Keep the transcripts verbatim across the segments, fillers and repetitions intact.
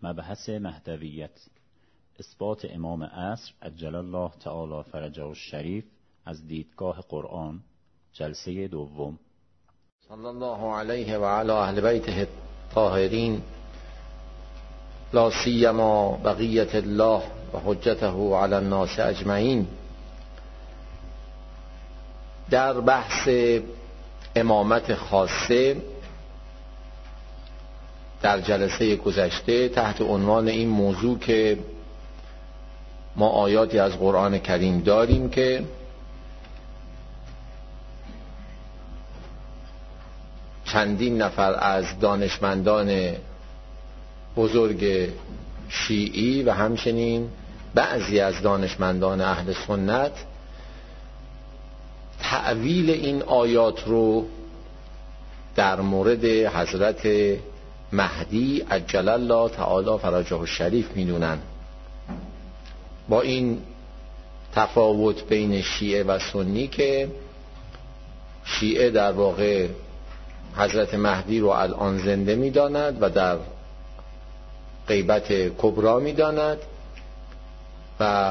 مبحث مهدویت، اثبات امام عصر عجل الله تعالی فرجه الشریف از دیدگاه قرآن، جلسه دوم. صلی الله علیه و علی اهل بیته الطاهرین، لا سیما بقیت الله و حجته علی الناس اجمعین. در بحث امامت خاصه در جلسه گذشته تحت عنوان این موضوع که ما آیاتی از قرآن کریم داریم که چندین نفر از دانشمندان بزرگ شیعی و همچنین بعضی از دانشمندان اهل سنت تأویل این آیات رو در مورد حضرت مهدی عجل الله تعالی فرجه الشریف میدونن. با این تفاوت بین شیعه و سنی که شیعه در واقع حضرت مهدی رو الان زنده میداند و در غیبت کبرا میداند و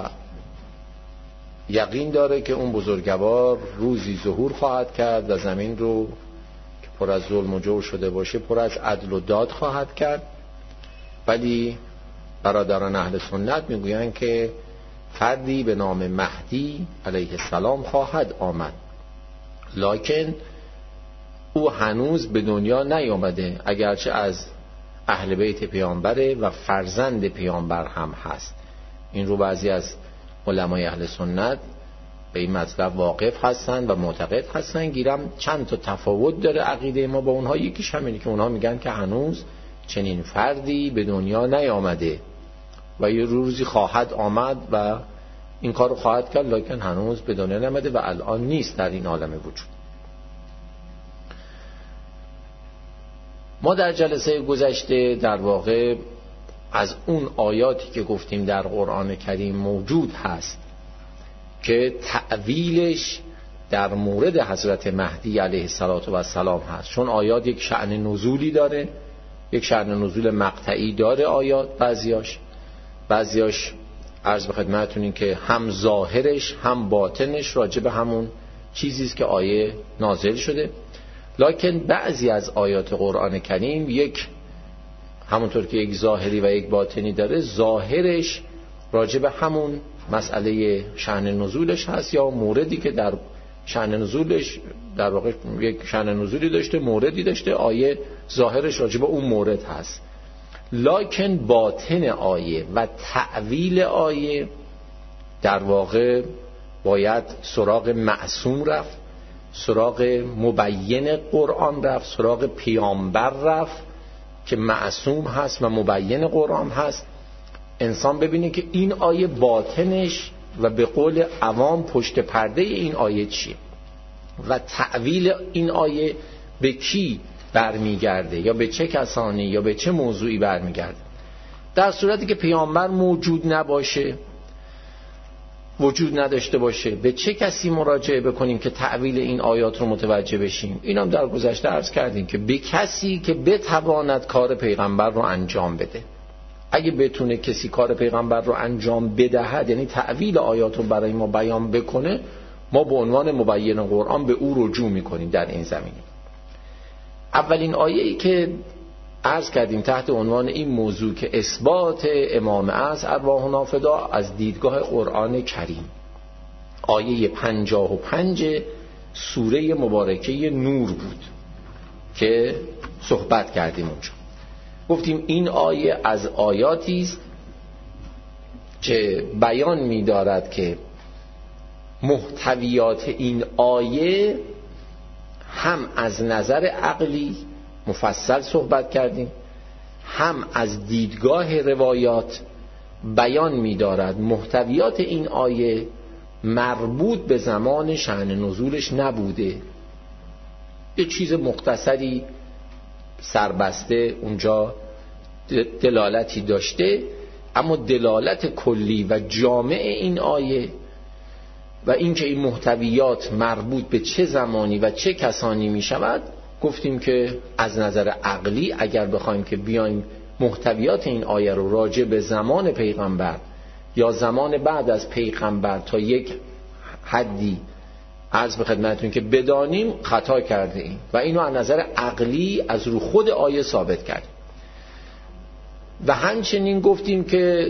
یقین داره که اون بزرگوار روزی ظهور خواهد کرد و زمین رو که پر از ظلم و جور شده باشه پر از عدل و داد خواهد کرد. ولی برادران اهل سنت میگویند که فردی به نام مهدی علیه السلام خواهد آمد، لکن او هنوز به دنیا نیامده، اگرچه از اهل بیت پیامبره و فرزند پیامبر هم هست. این رو بعضی از علمای اهل سنت به این مطلب واقف هستن و معتقد هستن. گیرم چند تا تفاوت داره عقیده ما با اونها. یکیش همینه که اونها میگن که هنوز چنین فردی به دنیا نیامده و یه روزی خواهد آمد و این کار رو خواهد کرد، لکن هنوز به دنیا نیامده و الان نیست در این عالم وجود. ما در جلسه گذشته در واقع از اون آیاتی که گفتیم در قرآن کریم موجود هست که تأویلش در مورد حضرت مهدی علیه السلام هست، چون آیات یک شأن نزولی داره، یک شأن نزول مقطعی داره آیات، بعضیاش بعضیاش عرض به خدمتتون که هم ظاهرش هم باطنش راجع به همون چیزیست که آیه نازل شده. لکن بعضی از آیات قرآن کریم یک همونطور که یک ظاهری و یک باطنی داره، ظاهرش راجع به همون مسئله شأن نزولش هست یا موردی که در شأن نزولش در واقع یک شأن نزولی داشته، موردی داشته، آیه ظاهرش راجع به اون مورد هست. لکن باطن آیه و تأویل آیه در واقع باید سراغ معصوم رفت، سراغ مبین قرآن رفت، سراغ پیامبر رفت که معصوم هست و مبین قرآن هست. انسان ببینه که این آیه باطنش و به قول عوام پشت پرده این آیه چیه و تأویل این آیه به کی برمیگرده یا به چه کسانی یا به چه موضوعی برمیگرده. در صورتی که پیامبر موجود نباشه، وجود نداشته باشه، به چه کسی مراجعه بکنیم که تأویل این آیات رو متوجه بشیم؟ این هم در گذشته عرض کردیم که به کسی که بتواند کار پیغمبر رو انجام بده. اگه بتونه کسی کار پیغمبر رو انجام بدهد، یعنی تأویل آیات رو برای ما بیان بکنه، ما به عنوان مبین قرآن به او رجوع میکنیم در این زمینه. اولین آیه‌ای که عرض کردیم تحت عنوان این موضوع که اثبات امام عصر ارواحنا فدا از دیدگاه قرآن کریم، آیه پنجاه و پنج سوره مبارکه نور بود که صحبت کردیم اونجا. گفتیم این آیه از آیاتی است که بیان می‌دارد که محتویات این آیه هم از نظر عقلی مفصل صحبت کردیم، هم از دیدگاه روایات بیان می‌دارد محتویات این آیه مربوط به زمان شأن نزولش نبوده، یه چیز مختصری سربسته اونجا دلالتی داشته، اما دلالت کلی و جامع این آیه و اینکه این محتویات مربوط به چه زمانی و چه کسانی می شود، گفتیم که از نظر عقلی اگر بخوایم که بیایم محتویات این آیه رو راجع به زمان پیغمبر یا زمان بعد از پیغمبر تا یک حدی عرض به خدمتتون که بدانیم خطا کرده ایم و اینو از نظر عقلی از رو خود آیه ثابت کردیم. و همچنین گفتیم که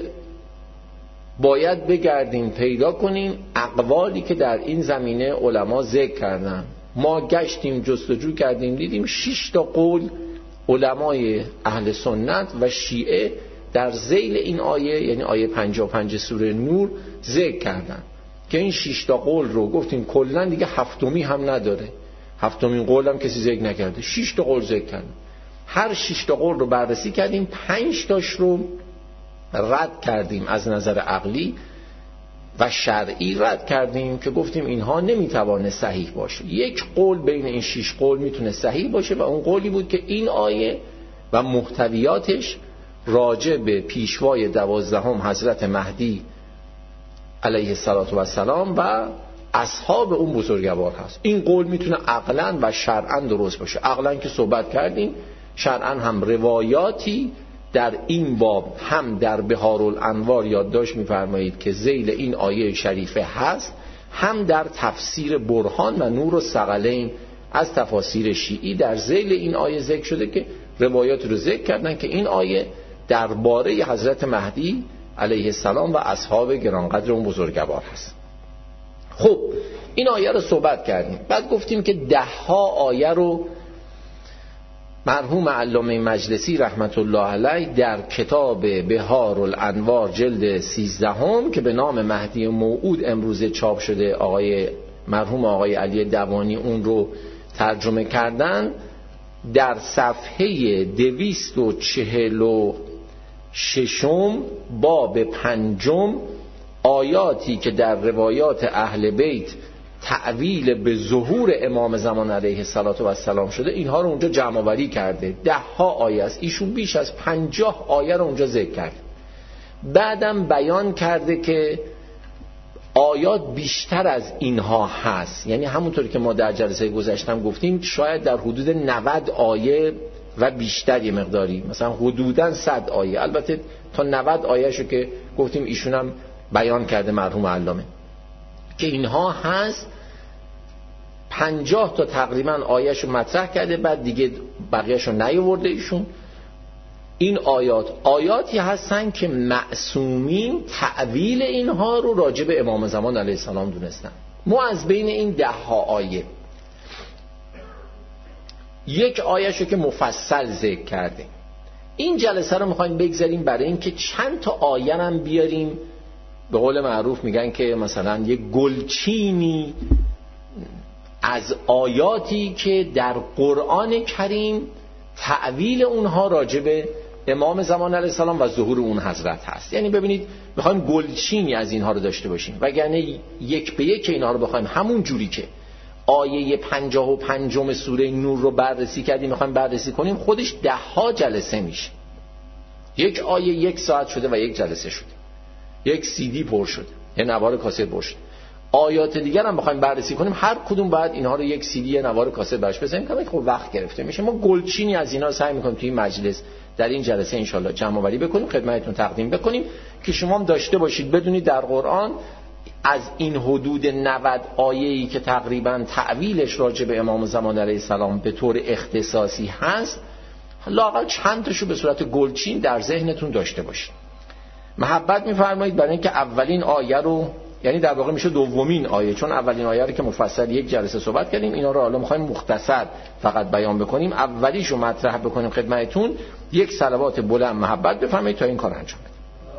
باید بگردیم پیدا کنیم اقوالی که در این زمینه علما ذکر کردن. ما گشتیم جستجو کردیم دیدیم شش تا قول علمای اهل سنت و شیعه در ذیل این آیه، یعنی آیه پنجاه و پنج سوره نور ذکر کردن که این شش تا قول رو گفتیم کلا دیگه هفتمی هم نداره، هفتمین قول هم کسی ذکر نکرده، شش تا قول ذکر کردن. هر شش تا قول رو بررسی کردیم، پنج تاش رو رد کردیم از نظر عقلی و شرعی رد کردیم که گفتیم اینها نمیتوانه صحیح باشه. یک قول بین این شش قول میتونه صحیح باشه و اون قولی بود که این آیه و محتویاتش راجع به پیشوای دوازدهم حضرت مهدی علیه السلام و اصحاب اون بزرگوار هست. این قول میتونه عقلاً و شرعاً درست باشه. عقلاً که صحبت کردیم، شرعاً هم روایاتی در این باب هم در بهارالانوار یادداشت می‌فرمایید که ذیل این آیه شریفه هست، هم در تفسیر برهان و نور الثقلین از تفاسیر شیعی در ذیل این آیه ذکر شده که روایات رو ذکر کردن که این آیه درباره حضرت مهدی علیه السلام و اصحاب گرانقدر اون بزرگوار هست. خب این آیه رو صحبت کردیم، بعد گفتیم که ده ها آیه رو مرحوم علامه مجلسی رحمت الله علیه در کتاب بهارالانوار جلد سیزدهم که به نام مهدی موعود امروزه چاپ شده، آقای مرحوم آقای علی دوانی اون رو ترجمه کردن، در صفحه دویست و چهل و ششم باب پنجم آیاتی که در روایات اهل بیت تعویل به ظهور امام زمان علیه السلام شده، اینها رو اونجا جمع آوری کرده. ده ها آیه است، ایشون بیش از پنجاه آیه رو اونجا ذکر کرده. بعدم بیان کرده که آیات بیشتر از اینها هست، یعنی همونطوری که ما در جلسه گذشتم گفتیم شاید در حدود نود آیه و بیشتر یه مقداری، مثلا حدوداً صد آیه، البته تا نود آیه شو که گفتیم ایشون هم بیان کرده مرحوم علامه که اینها هست. پنجاه تا تقریبا آیهشو مطرح کرده، بعد دیگه بقیهشو نیاورده ایشون. این آیات آیاتی هستن که معصومین تعویل اینها رو راجع به امام زمان علیه السلام دونستن. ما از بین این ده ها آیه یک آیهشو که مفصل ذکر کردیم، این جلسه رو میخوایم بگذاریم برای این که چند تا آیه هم بیاریم، به قول معروف میگن که مثلا یک گلچینی از آیاتی که در قرآن کریم تعویل اونها راجع به امام زمان علیه السلام و ظهور اون حضرت هست. یعنی ببینید میخوایم گلچینی از اینها رو داشته باشیم، وگرنه یک به یک اینها رو بخوایم همون جوری که آیه پنجاه و پنجم سوره نور رو بررسی کردیم میخوایم بررسی کنیم، خودش ده ها جلسه میشه. یک آیه یک ساعت شده و یک جلسه شده، یک سی دی پر شده، یه نوار کاست پر شده. آیات دیگر هم بخوایم بررسی کنیم هر کدوم باید اینها رو یک سی دی یه نوار کاست برش بزنیم که خب وقت گرفته میشه. ما گلچینی از اینا رو سعی میکنیم توی این مجلس در این جلسه ان شاءالله جمع آوری بکنیم، خدمتتون تقدیم بکنیم که شما هم داشته باشید بدونید در قرآن از این حدود نود آیه‌ای که تقریبا تعویلش راجع به امام زمان علیه السلام به طور اختصاصی هست، لااقل چند تاشو به صورت گلچین در ذهنتون داشته باشید. محبت می‌فرمایید برای اینکه اولین آیه رو، یعنی در واقع میشه دومین آیه، چون اولین آیه رو که مفصل یک جلسه صحبت کردیم، اینا رو حالا می‌خوایم مختصر فقط بیان بکنیم. اولیشو مطرح بکنیم خدمتتون، یک صلوات بلند محبت بفرمایید تا این کار انجام بدیم.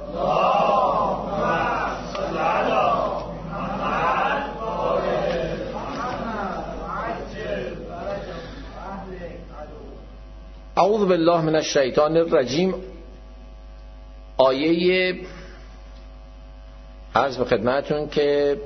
اعوذ بالله من الشیطان الرجیم. آیه عرض به خدمتون که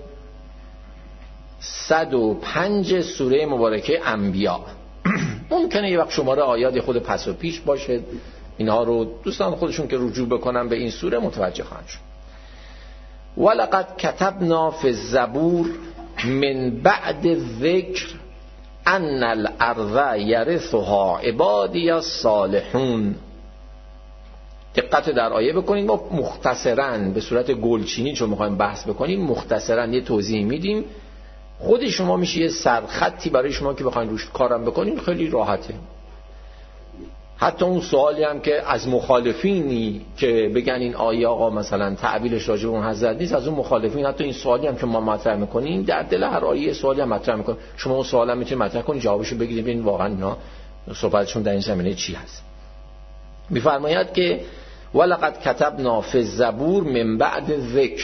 صد و پنج سوره مبارکه انبیاء. ممکنه یه وقت شماره آیات خود پس و پیش باشه، اینها رو دوستان خودشون که رجوع بکنن به این سوره متوجه خواهند شد. ولقد کتبنا فی الزبور من بعد ذکر ان الارض یرثها عبادی الصالحون. دقت در آیه بکنید. ما مختصراً به صورت گلچینی چون میخوایم بحث بکنیم مختصراً یه توضیح میدیم. خود شما میشه یه سرخطی برای شما که بخواید روش کارم بکنین، خیلی راحته. حتی اون سوالی هم که از مخالفینی که بگن این آیه آقا مثلا تعبیرش راجع به اون حضرت نیست، از اون مخالفین حتی این سوالی هم که ما مطرح میکنیم در دل هر آیه سوالی هم مطرح میکنیم، شما اون سوال هم میتونید مطرح کنید، جوابشو بگیرید ببینید واقعا اینا صحبتشون در این زمینه چی هست. میفرماید که ولقد کتبنا فی الزبور من بعد ذکر.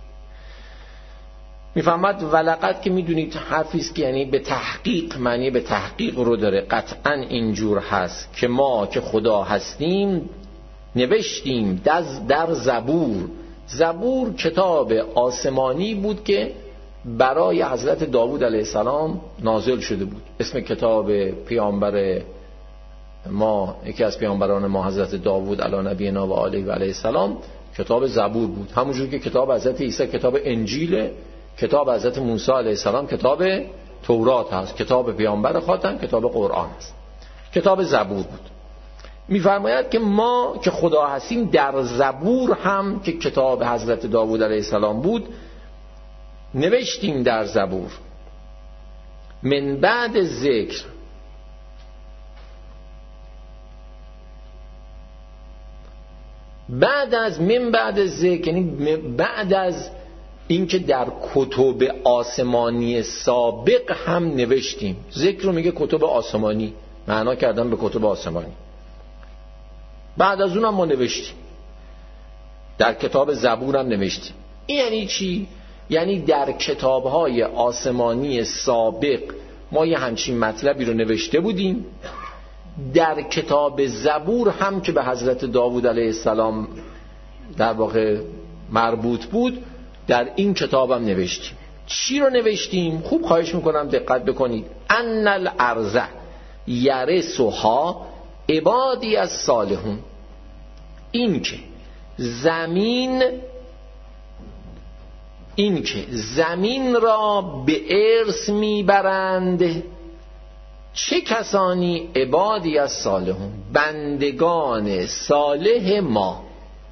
میفهمد ولقد که میدونید حرفی است که یعنی به تحقیق، معنی به تحقیق رو داره. قطعا اینجور هست که ما که خدا هستیم نوشتیم در زبور. زبور کتاب آسمانی بود که برای حضرت داوود علیه السلام نازل شده بود. اسم کتاب پیامبر ما، یکی از پیامبران ما حضرت داوود علی نبینا و آله و علیه السلام، کتاب زبور بود. همونجور که کتاب حضرت عیسی کتاب انجیل، کتاب حضرت موسی علیه السلام کتاب تورات هست، کتاب پیامبر خاتم کتاب قرآن هست، کتاب زبور بود. میفرماید که ما که خدا هستیم در زبور هم که کتاب حضرت داوود علیه السلام بود نوشتیم در زبور من بعد ذکر. بعد از من بعد ذکر یعنی بعد از اینکه در کتب آسمانی سابق هم نوشتیم. ذکر رو میگه کتب آسمانی، معنا کردن به کتب آسمانی. بعد از اون هم ما نوشتیم، در کتاب زبور هم نوشتیم. این یعنی چی؟ یعنی در کتاب‌های آسمانی سابق ما یه همچین مطلبی رو نوشته بودیم، در کتاب زبور هم که به حضرت داوود علیه السلام در واقع مربوط بود در این کتابم نوشتیم. چی رو نوشتیم؟ خوب خواهش میکنم دقت بکنید. ان الارض یرثها عبادی الصالحون. این که زمین این که زمین را به ارث میبرند چه کسانی؟ عبادی الصالحون، بندگان صالح ما.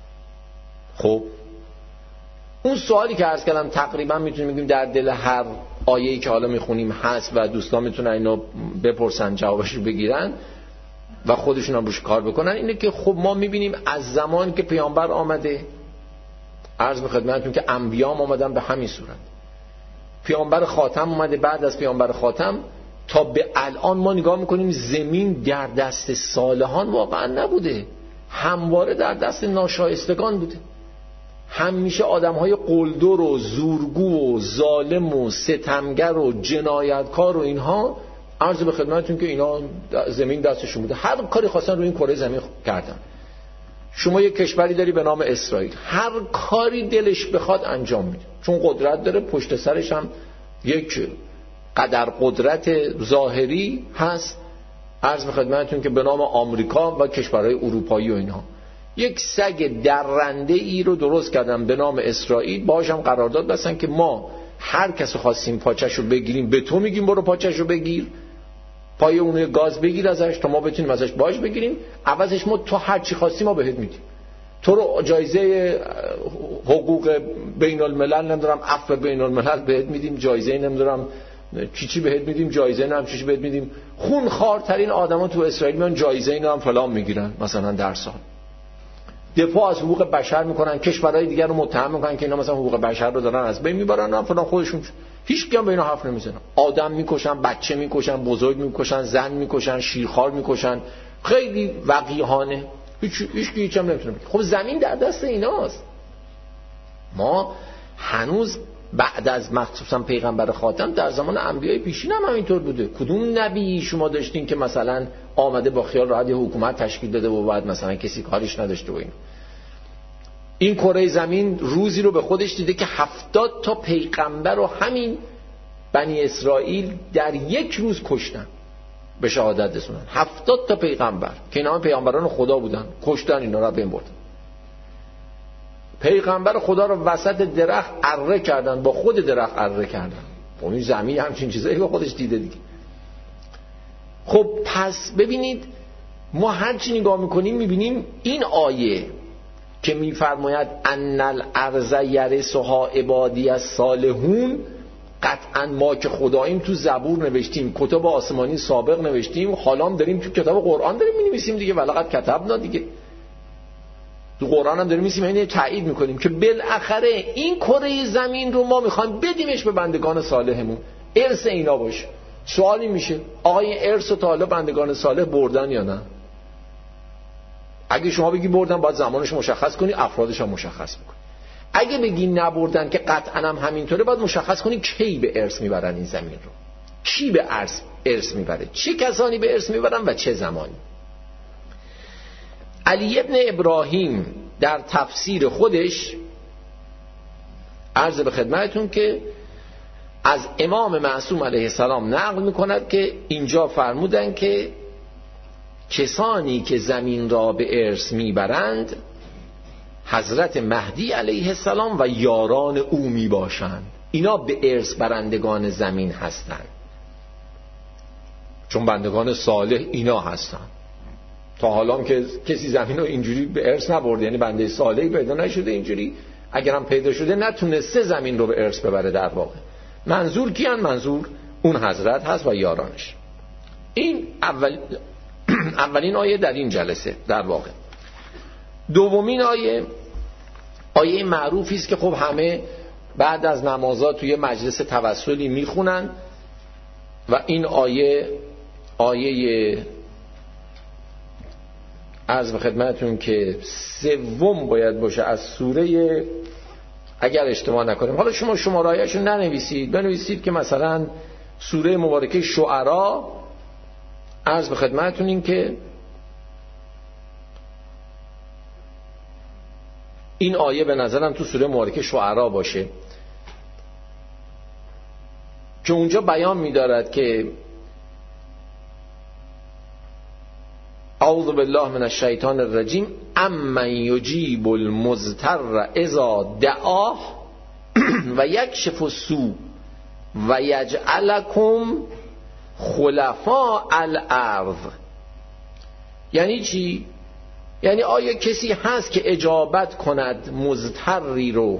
خب اون سوالی که عرض کردم تقریبا میتونیم بگیم در دل هر آیه‌ای که حالا میخونیم هست و دوستان میتونن اینو بپرسن جوابش رو بگیرن و خودشون هم روش کار بکنن. اینه که خب ما میبینیم از زمان که پیامبر آمده، عرض به خدمتتون که انبیا هم آمدن به همین صورت، پیامبر خاتم اومده، بعد از پیامبر خاتم تا به الان ما نگاه میکنیم زمین در دست صالحان واقعا نبوده، همواره در دست ناشایستگان بوده. همیشه آدم‌های قلدر و زورگو و ظالم و ستمگر و جنایتکار و اینها، عرض به خدمتتون که اینا زمین دستشون بوده، هر کاری خواستن روی این کره زمین کردن. شما یک کشوری داری به نام اسرائیل، هر کاری دلش بخواد انجام میده، چون قدرت داره، پشت سرش هم یک قدر قدرت ظاهری هست، عرض به خدمتتون که به نام آمریکا و کشورهای اروپایی و اینها. یک سگ درنده ای رو درست کردن به نام اسرائیل، باهاش هم قرارداد بستن که ما هر کس خواستیم پاچش رو بگیریم به تو میگیم برو پاچش رو بگیر، پای اون گاز بگیر ازش تا ما بتونیم ازش باج بگیریم، عوضش ما تو هر چی خواستیم ما بهت میدیم، تو رو جایزه حقوق بین الملل نمیدونم عفو بین الملل بهت میدیم، جایزه نمیدونم چی چی بهت میدیم، جایزه نمیدونم چی چی بهت میدیم. خونخوارترین آدما تو اسرائیل میان جایزه اینا هم فلان میگیرن مثلا در سال. دفاع از حقوق بشر میکنن، کشورهای دیگر رو متهم میکنن که اینا مثلا حقوق بشر رو دارن از بین میبرن و فلان، خودشون هیچ کی هم به اینا حرف نمیزنن. آدم میکشن، بچه میکشن، بزرگ میکشن، زن میکشن، شیرخوار میکشن، خیلی وقیحانه، هیچ هیچ کی هم نمیتونه بگه. خب زمین در دست ایناست. ما هنوز بعد از مخصوصا پیغمبر خاتم در زمان انبیای پیشین هم همینطور بوده. کدوم نبی شما داشتین که مثلا آمده با خیال راحت یه حکومت تشکیل داده و بعد مثلا کسی کاریش نداشته و این این کره زمین روزی رو به خودش دیده که هفتاد تا پیغمبر رو همین بنی اسرائیل در یک روز کشتن، به شهادت رسوندن. هفتاد تا پیغمبر که اینا هم پیغمبران خدا بودن، کشتن اینا رو، بین بردن. پیغمبر خدا رو وسط درخت اره کردن، با خود درخت اره کردن. اون زمین همچین چیزایی به خودش دیده دیگه. خب پس ببینید ما هر چی نگاه میکنیم میبینیم این آیه که میفرماید ان الارض یرثها عبادی الصالحون، قطعا ما که خداییم تو زبور نوشتیم، کتب آسمانی سابق نوشتیم، حالا هم داریم تو کتاب قرآن داریم می‌نویسیم دیگه، ولقد کتبنا دیگه، تو قرآن هم داریم می‌نویسیم، یعنی تایید می‌کنیم که بالاخره این کره زمین رو ما می‌خوایم بدیمش به بندگان صالحمون، ارث اینا باشه. سوالی میشه آقا این ارث رو تا حالا بندگان صالح بردن یا نه؟ اگه شما بگی بردن، باید زمانش مشخص کنی، افرادش هم مشخص بکنی. اگه بگی نبردن که قطعا هم همینطوره، باید مشخص کنی کی به ارث میبرن این زمین رو، کی به ارث ارث میبره، چه کسانی به ارث میبرن و چه زمانی. علی ابن ابراهیم در تفسیر خودش عرض به خدمتتون که از امام معصوم علیه السلام نقل میکند که اینجا فرمودن که کسانی که زمین را به ارث میبرند حضرت مهدی علیه السلام و یاران او می باشند. اینا به ارث برندگان زمین هستند، چون بندگان صالح اینا هستند. تا حالا هم که کسی زمین رو اینجوری به ارث نبرده، یعنی بنده صالحی پیدا نشده اینجوری، اگر هم پیدا شده نتونسته زمین رو به ارث ببره. در واقع منظور کیان؟ منظور اون حضرت هست و یارانش. این اول اولین آیه در این جلسه. در واقع دومین آیه آیه معروفی است که خب همه بعد از نمازها توی مجلس توسلی میخونن و این آیه آیه عرض به خدمتتون که سوم باید باشه از سوره، اگر اشتباه نکنیم. حالا شما شماره‌هاشو ننویسید، بنویسید که مثلا سوره مبارکه شعرا. عرض به خدمتتون این که این آیه به نظرم تو سوره مبارکه شعرا باشه که اونجا بیان می‌دارد که اعوذ بالله من الشیطان الرجیم امن یجیب المضطر اذا دعاه و یکشف السوء و یجعلکم خلفاء الارض. یعنی چی؟ یعنی آیا کسی هست که اجابت کند مضطری رو؟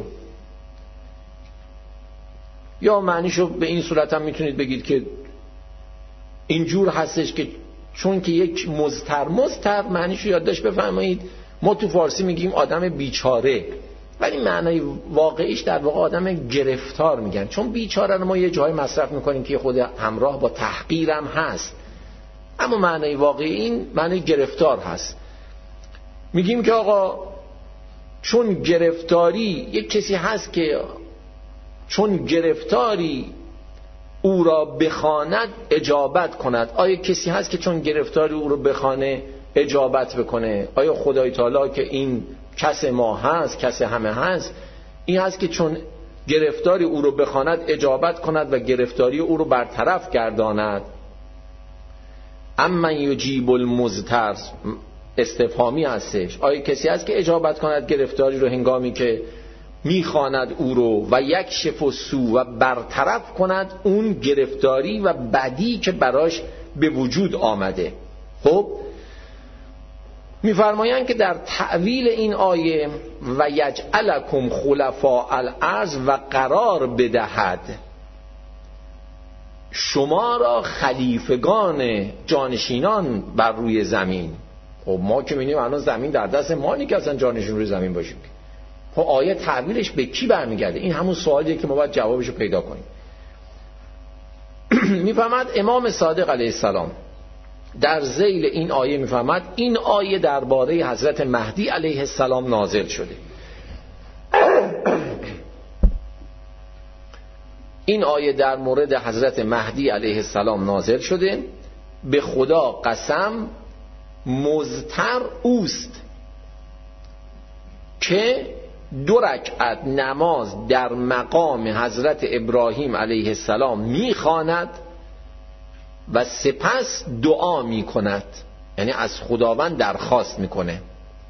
یا معنیشو به این صورت هم میتونید بگید که اینجور هستش که چون که یک مضطر مضطر معنیشو یادداشت بفرمایید، ما تو فارسی میگیم آدم بیچاره، ولی معنی واقعیش در واقع آدم گرفتار میگن، چون بیچاره رو ما یه جای مصرف میکنیم که خود همراه با تحقیرم هست، اما معنی واقعی این معنی گرفتار هست. میگیم که آقا چون گرفتاری یک کسی هست که چون گرفتاری او را بخواند اجابت کند. آیا کسی هست که چون گرفتاری او را بخوانه اجابت بکنه؟ آیا خدای تعالی که این کس ما هست، کس همه هست، این هست که چون گرفتاری او را بخواند اجابت کند و گرفتاری او را برطرف گرداند؟ اما یجیب المضطر استفهامی هستش. آیا کسی هست که اجابت کند گرفتاری رو هنگامی که میخواند او رو و یکشف السوء و برطرف کند اون گرفتاری و بدی که براش به وجود آمده؟ خب میفرمایند که در تأویل این آیه و یجعلکم خلفاء الارض و قرار بدهد شما را خلیفگان جانشینان بر روی زمین. خب ما که می‌بینیم الان زمین در دست ما نیست که اصلا جانشین روی زمین باشیم. خب آیه تعبیرش به کی برمیگرده؟ این همون سوالیه که ما باید جوابش رو پیدا کنیم. میفهمد امام صادق علیه السلام در ذیل این آیه میفهمد این آیه درباره حضرت مهدی علیه السلام نازل شده. این آیه در مورد حضرت مهدی علیه السلام نازل شده. به خدا قسم مضطر اوست که دو رکعت نماز در مقام حضرت ابراهیم علیه السلام میخواند و سپس دعا میکند، یعنی از خداوند درخواست میکنه.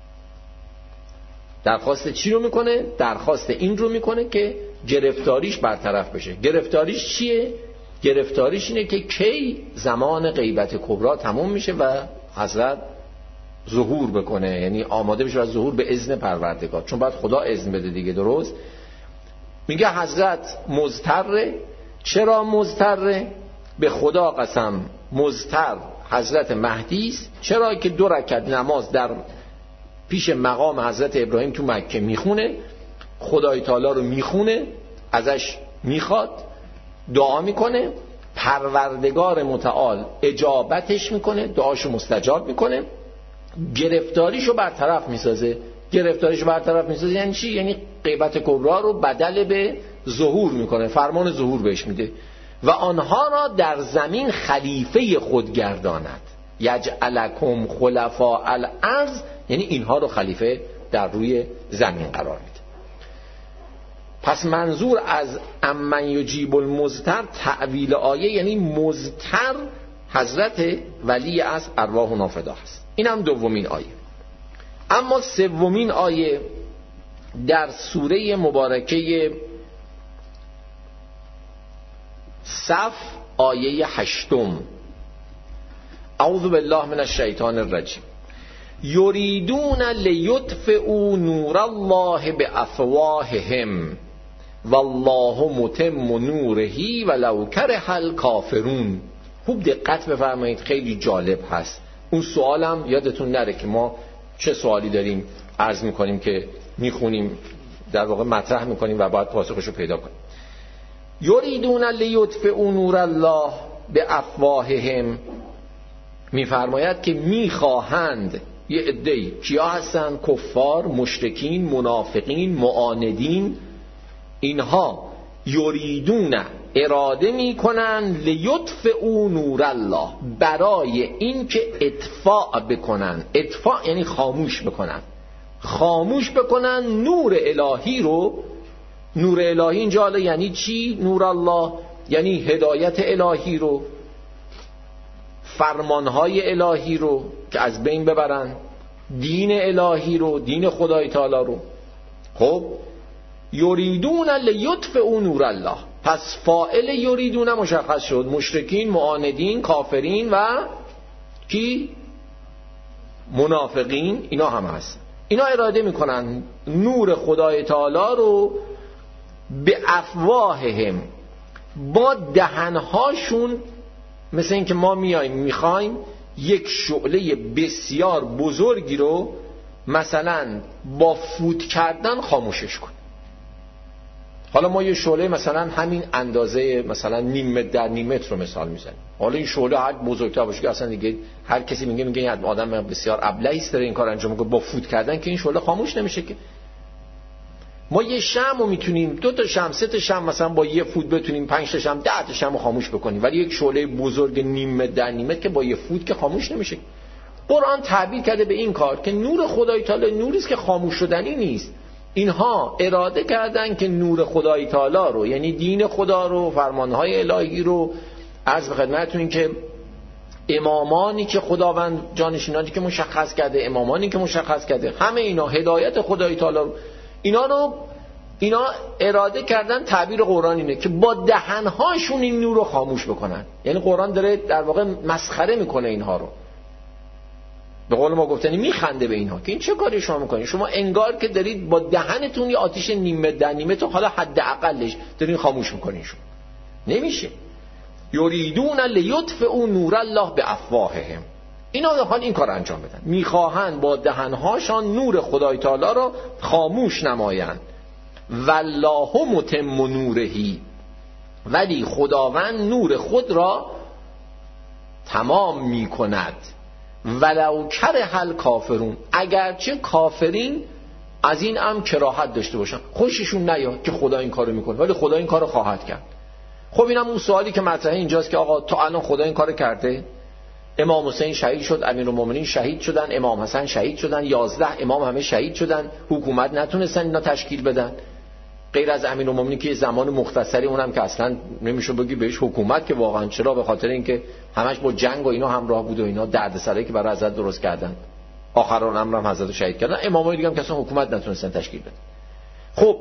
درخواست چی رو میکنه؟ درخواست این رو میکنه که گرفتاریش برطرف بشه. گرفتاریش چیه؟ گرفتاریش اینه که کی زمان غیبت کبرا تموم میشه و حضرت ظهور بکنه، یعنی آماده بشه برای ظهور به اذن پروردگار، چون باید خدا اذن بده دیگه. درست میگه حضرت مضطره. چرا مضطره؟ به خدا قسم مضطر حضرت مهدی است. چرا؟ که دو رکعت نماز در پیش مقام حضرت ابراهیم تو مکه میخونه، خدای تعالی رو میخونه، ازش میخواد، دعا میکنه، پروردگار متعال اجابتش میکنه، دعاشو مستجاب میکنه، گرفتاریشو برطرف میسازه. گرفتاریشو برطرف میسازه یعنی چی؟ یعنی غیبت کبرا رو بدل به ظهور میکنه، فرمان ظهور بهش میده و آنها را در زمین خلیفه خود گرداند. یجعلکم خلفاء الارض، یعنی اینها رو خلیفه در روی زمین قرار میده. پس منظور از امن یجیب المضطر تأویل آیه یعنی مضطر حضرت ولی از ارواح نافذه است. این هم دومین آیه. اما سومین آیه در سوره مبارکه صف آیه هشتم، اعوذ بالله من الشیطان الرجیم، یریدون لیطفئوا نور الله بافواههم والله متم نوره ولو کره الکافرون. خوب دقت بفرمایید، خیلی جالب هست. اون سوالم یادتون نره که ما چه سوالی داریم عرض میکنیم که میخونیم، در واقع مطرح میکنیم و باید پاسخش رو پیدا کنیم. یریدون لیطفئوا نور الله بافواههم، میفرماید که میخواهند یه عده‌ای، کیا هستن؟ کفار، مشرکین، منافقین، معاندین. اینها یریدون اراده میکنن لیطفئوا نور الله، برای این که اطفاء بکنن. اطفاء یعنی خاموش بکنن، خاموش بکنن نور الهی رو. نور الهی اینجا حالا یعنی چی؟ نور الله یعنی هدایت الهی رو، فرمانهای الهی رو که از بین ببرن، دین الهی رو، دین خدای تعالی رو. خب یریدون لیطفئوا نور الله، پس فاعل یریدون مشخص شد، مشرکین، معاندین، کافرین و کی؟ منافقین. اینا هم هست. اینا اراده میکنن نور خدای تعالی رو به افواههم، با دهنهاشون. مثل این که ما میایم میخوایم یک شعله بسیار بزرگی رو مثلا با فوت کردن خاموشش کنیم. حالا ما یه شعله مثلا همین اندازه مثلا نیم متر در نیم متر رو مثال میزنیم. حالا این شعله هر بزرگتر باشه که اصلا دیگه هر کسی میگه میگه این آدم بسیار ابلهی است داره این کار انجام میده، با فوت کردن که این شعله خاموش نمیشه که. ما یه شمع رو میتونیم، دو تا شمع، سه تا شمع مثلا با یه فوت بتونیم، پنج تا شمع، ده تا شمع خاموش بکنیم، ولی یک شعله بزرگ نیم متر در نیم متر که با یه فوت که خاموش نمیشه. قرآن تعبیر کرده به این کار که نور خدای تعالی نوری است که خاموش شدنی نیست. اینها اراده کردن که نور خدای تعالی رو، یعنی دین خدا رو، فرمانهای الهی رو، عرض به خدمتتون که امامانی که خداوند جانشینانی که مشخص کرده، امامانی که مشخص کرده، همه اینا هدایت خدای تعالی رو، اینا رو اینا اراده کردن. تعبیر قرآن اینه که با دهنهاشون این نور رو خاموش بکنن. یعنی قرآن داره در واقع مسخره میکنه اینها رو. به قول ما گفتنی میخنده به اینها که این چه کاری شما میکنید؟ شما انگار که دارید با دهنتون یه آتیش نیمه در نیمه تو حالا حداقلش دارین خاموش میکنین. شما نمیشه. یریدون لیطفئوا نور الله بافواههم، اینا میخوان این کار انجام بدن، میخواهند با دهنهاشان نور خدای تعالی را خاموش نمایند. والله متم نورهی، ولی خداوند نور خود را تمام میکند. ولو کره الکافرون، اگرچه کافرین از این هم کراهت داشته باشن، خوششون نیاد که خدا این کارو میکنه، ولی خدا این کارو خواهد کرد. خب اینم اون سوالی که مطرحه اینجاست که آقا تا الان خدا این کارو کرده؟ امام حسین شهید شد، امیرالمومنین شهید شدن، امام حسن شهید شدن، یازده امام همه شهید شدن، حکومت نتونستن اینا تشکیل بدن، غیر از امیرالمومنین که زمان مختصری، اونم که اصلا نمیشه بگی بهش حکومت که واقعا. چرا؟ به خاطر اینکه همش با جنگ و اینا همراه بود و اینا دردسرایی که برای حضرت درست کردن، آخران امر هم حضرت شهید کردن. امامای دیگه هم که اصلا حکومت نتونستن تشکیل بدن. خب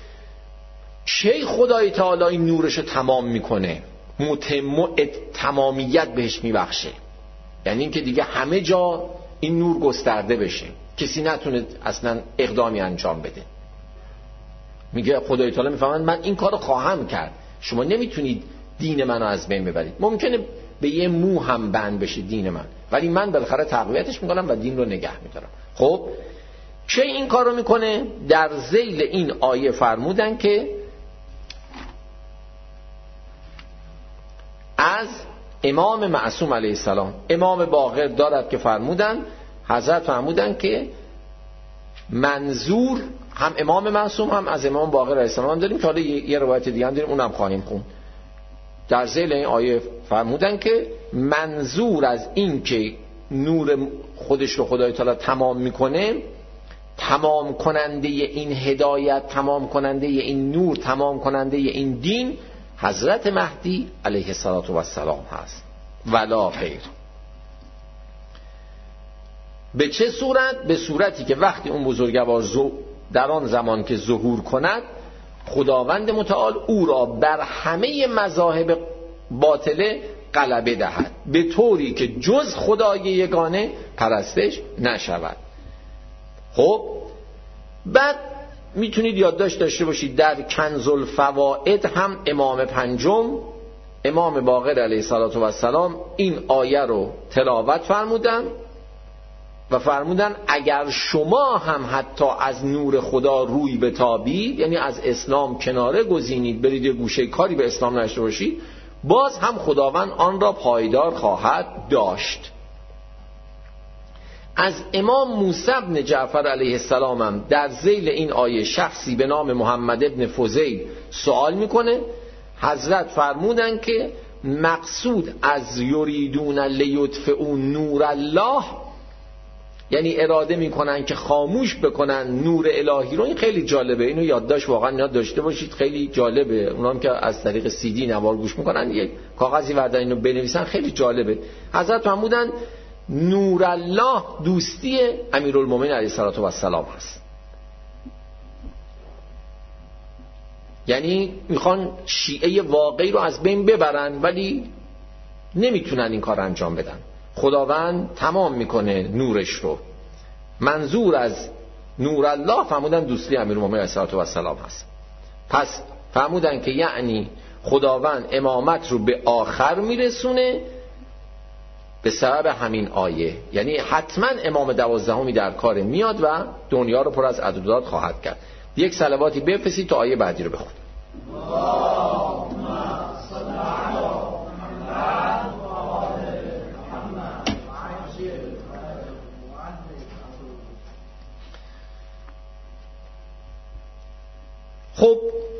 چه خدای تعالی این نورش تمام میکنه، متم تمامیت بهش میبخشه، یعنی اینکه دیگه همه جا این نور گسترده بشه، کسی نتونه اصلا اقدامی انجام بده. میگه خدای تعالی میفهمن من این کارو خواهم کرد، شما نمیتونید دین منو از بین ببرید. ممکنه به یه مو هم بند بشه دین من، ولی من بالاخره تقویتش میکنم و دین رو نگه میدارم. خب چه این کارو میکنه؟ در ذیل این آیه فرمودن که از امام معصوم علیه السلام، امام باقر دارد که فرمودن، حضرت فرمودن که منظور هم امام معصوم هم از امام باقر علیه السلام هم داریم که حالا یه روایت دیگه هم داریم اونم خواهیم خوند. در ذیل این آیه فرمودن که منظور از این که نور خودش رو خدای تعالی تمام میکنه، تمام کننده این هدایت، تمام کننده این نور، تمام کننده این دین حضرت مهدی علیه السلام هست، ولا غیر. به چه صورت؟ به صورتی که وقتی اون بزرگوار در آن زمان که ظهور کند، خداوند متعال او را بر همه مذاهب باطله غلبه دهد، به طوری که جز خدای یگانه پرستش نشود. خب بعد میتونید یادداشت داشته باشید در کنز الفوائد هم امام پنجم، امام باقر علیه السلام این آیه رو تلاوت فرمودن و فرمودن اگر شما هم حتی از نور خدا روی بتابید، یعنی از اسلام کناره گزینید، برید یه گوشه کاری به اسلام نشته باشید، باز هم خداوند آن را پایدار خواهد داشت. از امام موسی بن جعفر علیه السلام هم در ذیل این آیه شخصی به نام محمد ابن فضیل سوال میکنه. حضرت فرمودن که مقصود از یریدون لیطفئوا نور الله، یعنی اراده میکنن که خاموش بکنن نور الهی رو. این خیلی جالبه، اینو یادداشت واقعا یاد داشته باشید، خیلی جالبه. اونام که از طریق سی دی نوار گوش میکنن یک کاغذی وردن اینو بنویسن، خیلی جالبه. حضرت فرمودن نور الله دوستی امیرالمومنین علیه السلام هست، یعنی میخوان شیعه واقعی رو از بین ببرن ولی نمیتونن این کار انجام بدن. خداوند تمام میکنه نورش رو. منظور از نور الله فرمودن دوستی امیرالمومنین علیه السلام هست. پس فرمودن که یعنی خداوند امامت رو به آخر میرسونه به سبب همین آیه، یعنی حتما امام دوازدهمی در کار میاد و دنیا رو پر از عدودات خواهد کرد. یک صلواتی بفرستید تا آیه بعدی رو بخونید. خب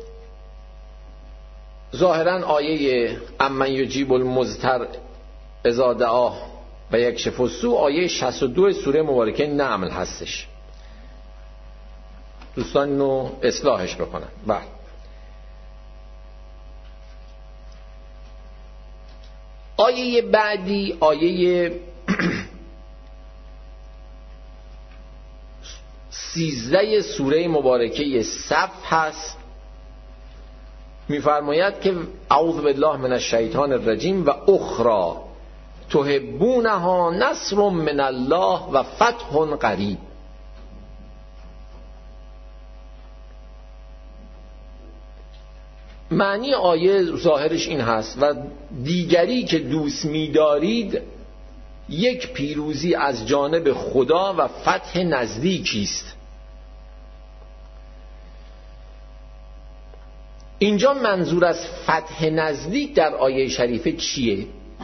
ظاهرا آیه امن یجیب المضطر اذا دعاه و یکشف السوء آیه شصت و دو سوره مبارکه نمل هستش. دوستان اینو اصلاحش بکنن. بله. آیه بعدی آیه سیزده سوره مبارکه صف هست. میفرماید که اعوذ بالله من الشیطان الرجیم و اخرى تحبونها نصر من الله و فتح قریب. معنی آیه ظاهرش این هست و دیگری که دوست می‌دارید یک پیروزی از جانب خدا و فتح نزدیکی است. اینجا منظور از فتح نزدیک در آیه شریفه چیه؟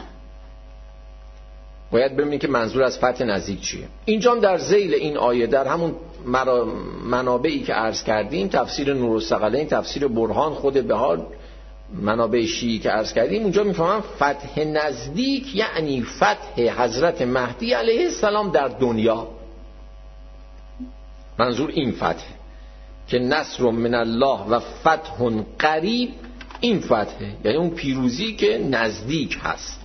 باید ببینید که منظور از فتح نزدیک چیه. اینجا در ذیل این آیه در همون منابعی که عرض کردیم، تفسیر نورالثقلین، تفسیر برهان، خود بهار، منابع شیعی که عرض کردیم، اونجا میفهمن فتح نزدیک یعنی فتح حضرت مهدی علیه السلام در دنیا. منظور این فتح که نصر من الله و فتح قریب، این فتحه یعنی اون پیروزی که نزدیک هست.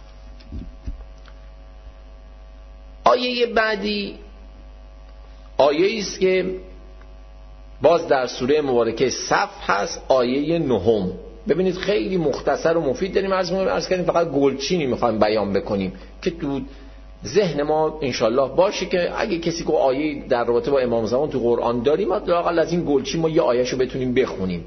آیه بعدی آیه است که باز در سوره مبارکه صف هست، آیه نهم. ببینید خیلی مختصر و مفید داریم عرض می‌کنیم، عرض کردیم فقط گلچینی می‌خوایم بیان بکنیم که تو ذهن ما انشالله باشه که اگه کسی که آیه در رابطه با امام زمان تو قرآن داریم، ما لااقل از این گلچی ما یه آیه‌شو بتونیم بخونیم.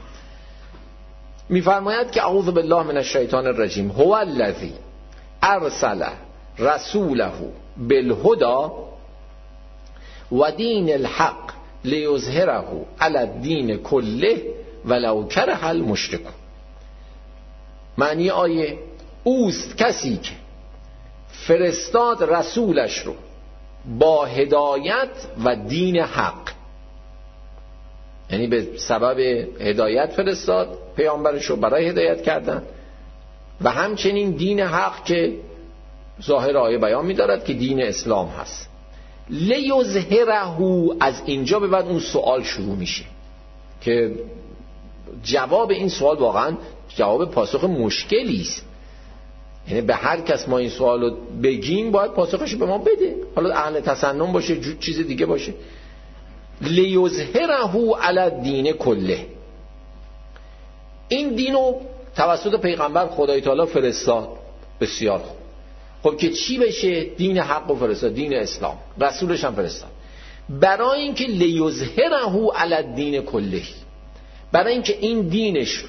میفرماید که اعوذ بالله من الشیطان الرجیم هو الذی ارسل رسوله بالهدى و دین الحق لیظهره علی الدین کله ولو کره المشرکون. معنی آیه: اوست کسی که فرستاد رسولش رو با هدایت و دین حق، یعنی به سبب هدایت فرستاد پیامبرش رو برای هدایت کردن، و همچنین دین حق که ظاهر آیه بیان می‌دارد که دین اسلام هست. لیظهره، از اینجا به بعد اون سوال شروع میشه که جواب این سوال واقعا جواب پاسخ مشکلی است. یعنی به هر کس ما این سوال رو بگیم باید پاسخش به ما بده، حالا اهل تسنن باشه چیز دیگه باشه. لیظهره علی الدین کله، این دینو توسط پیغمبر خدای تعالی فرستاد. بسیار خوب. خب که چی بشه؟ دین حق و فرستاد، دین اسلام، رسولش هم فرستاد. برای اینکه لیظهره علی الدین کله، برای اینکه این دینش رو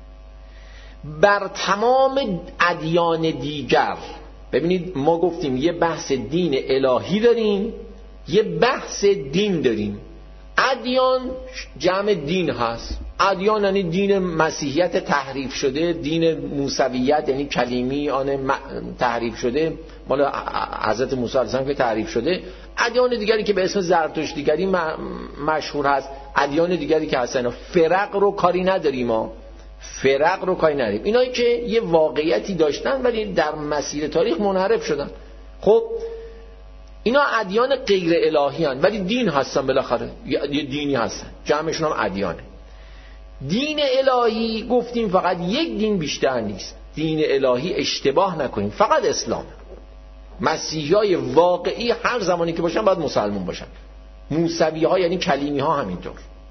بر تمام ادیان دیگر، ببینید ما گفتیم یه بحث دین الهی داریم، یه بحث دین داریم. ادیان جمع دین هست. ادیان یعنی دین مسیحیت تحریف شده، دین موسویت یعنی کلیمی آن تحریف شده، مال حضرت موسی علیه السلام که تحریف شده. ادیان دیگری که به اسم زرتشتیگری مشهور هست، ادیان دیگری که هستن. فرق رو کاری نداریم، ما فرق رو کاری نداریم. اینایی که یه واقعیتی داشتن ولی در مسیر تاریخ منحرف شدن. خب اینا ادیان غیر الهی هستن ولی دین هستن، بالاخره یه دینی هستن، جمعشون هم ادیانه. دین الهی گفتیم فقط یک دین بیشتر نیست. دین الهی اشتباه نکنیم فقط اسلام. مسیحیای واقعی هر زمانی که باشن باید مسلمان باشن. موسوی ها یعنی کلیمی ها همینطور،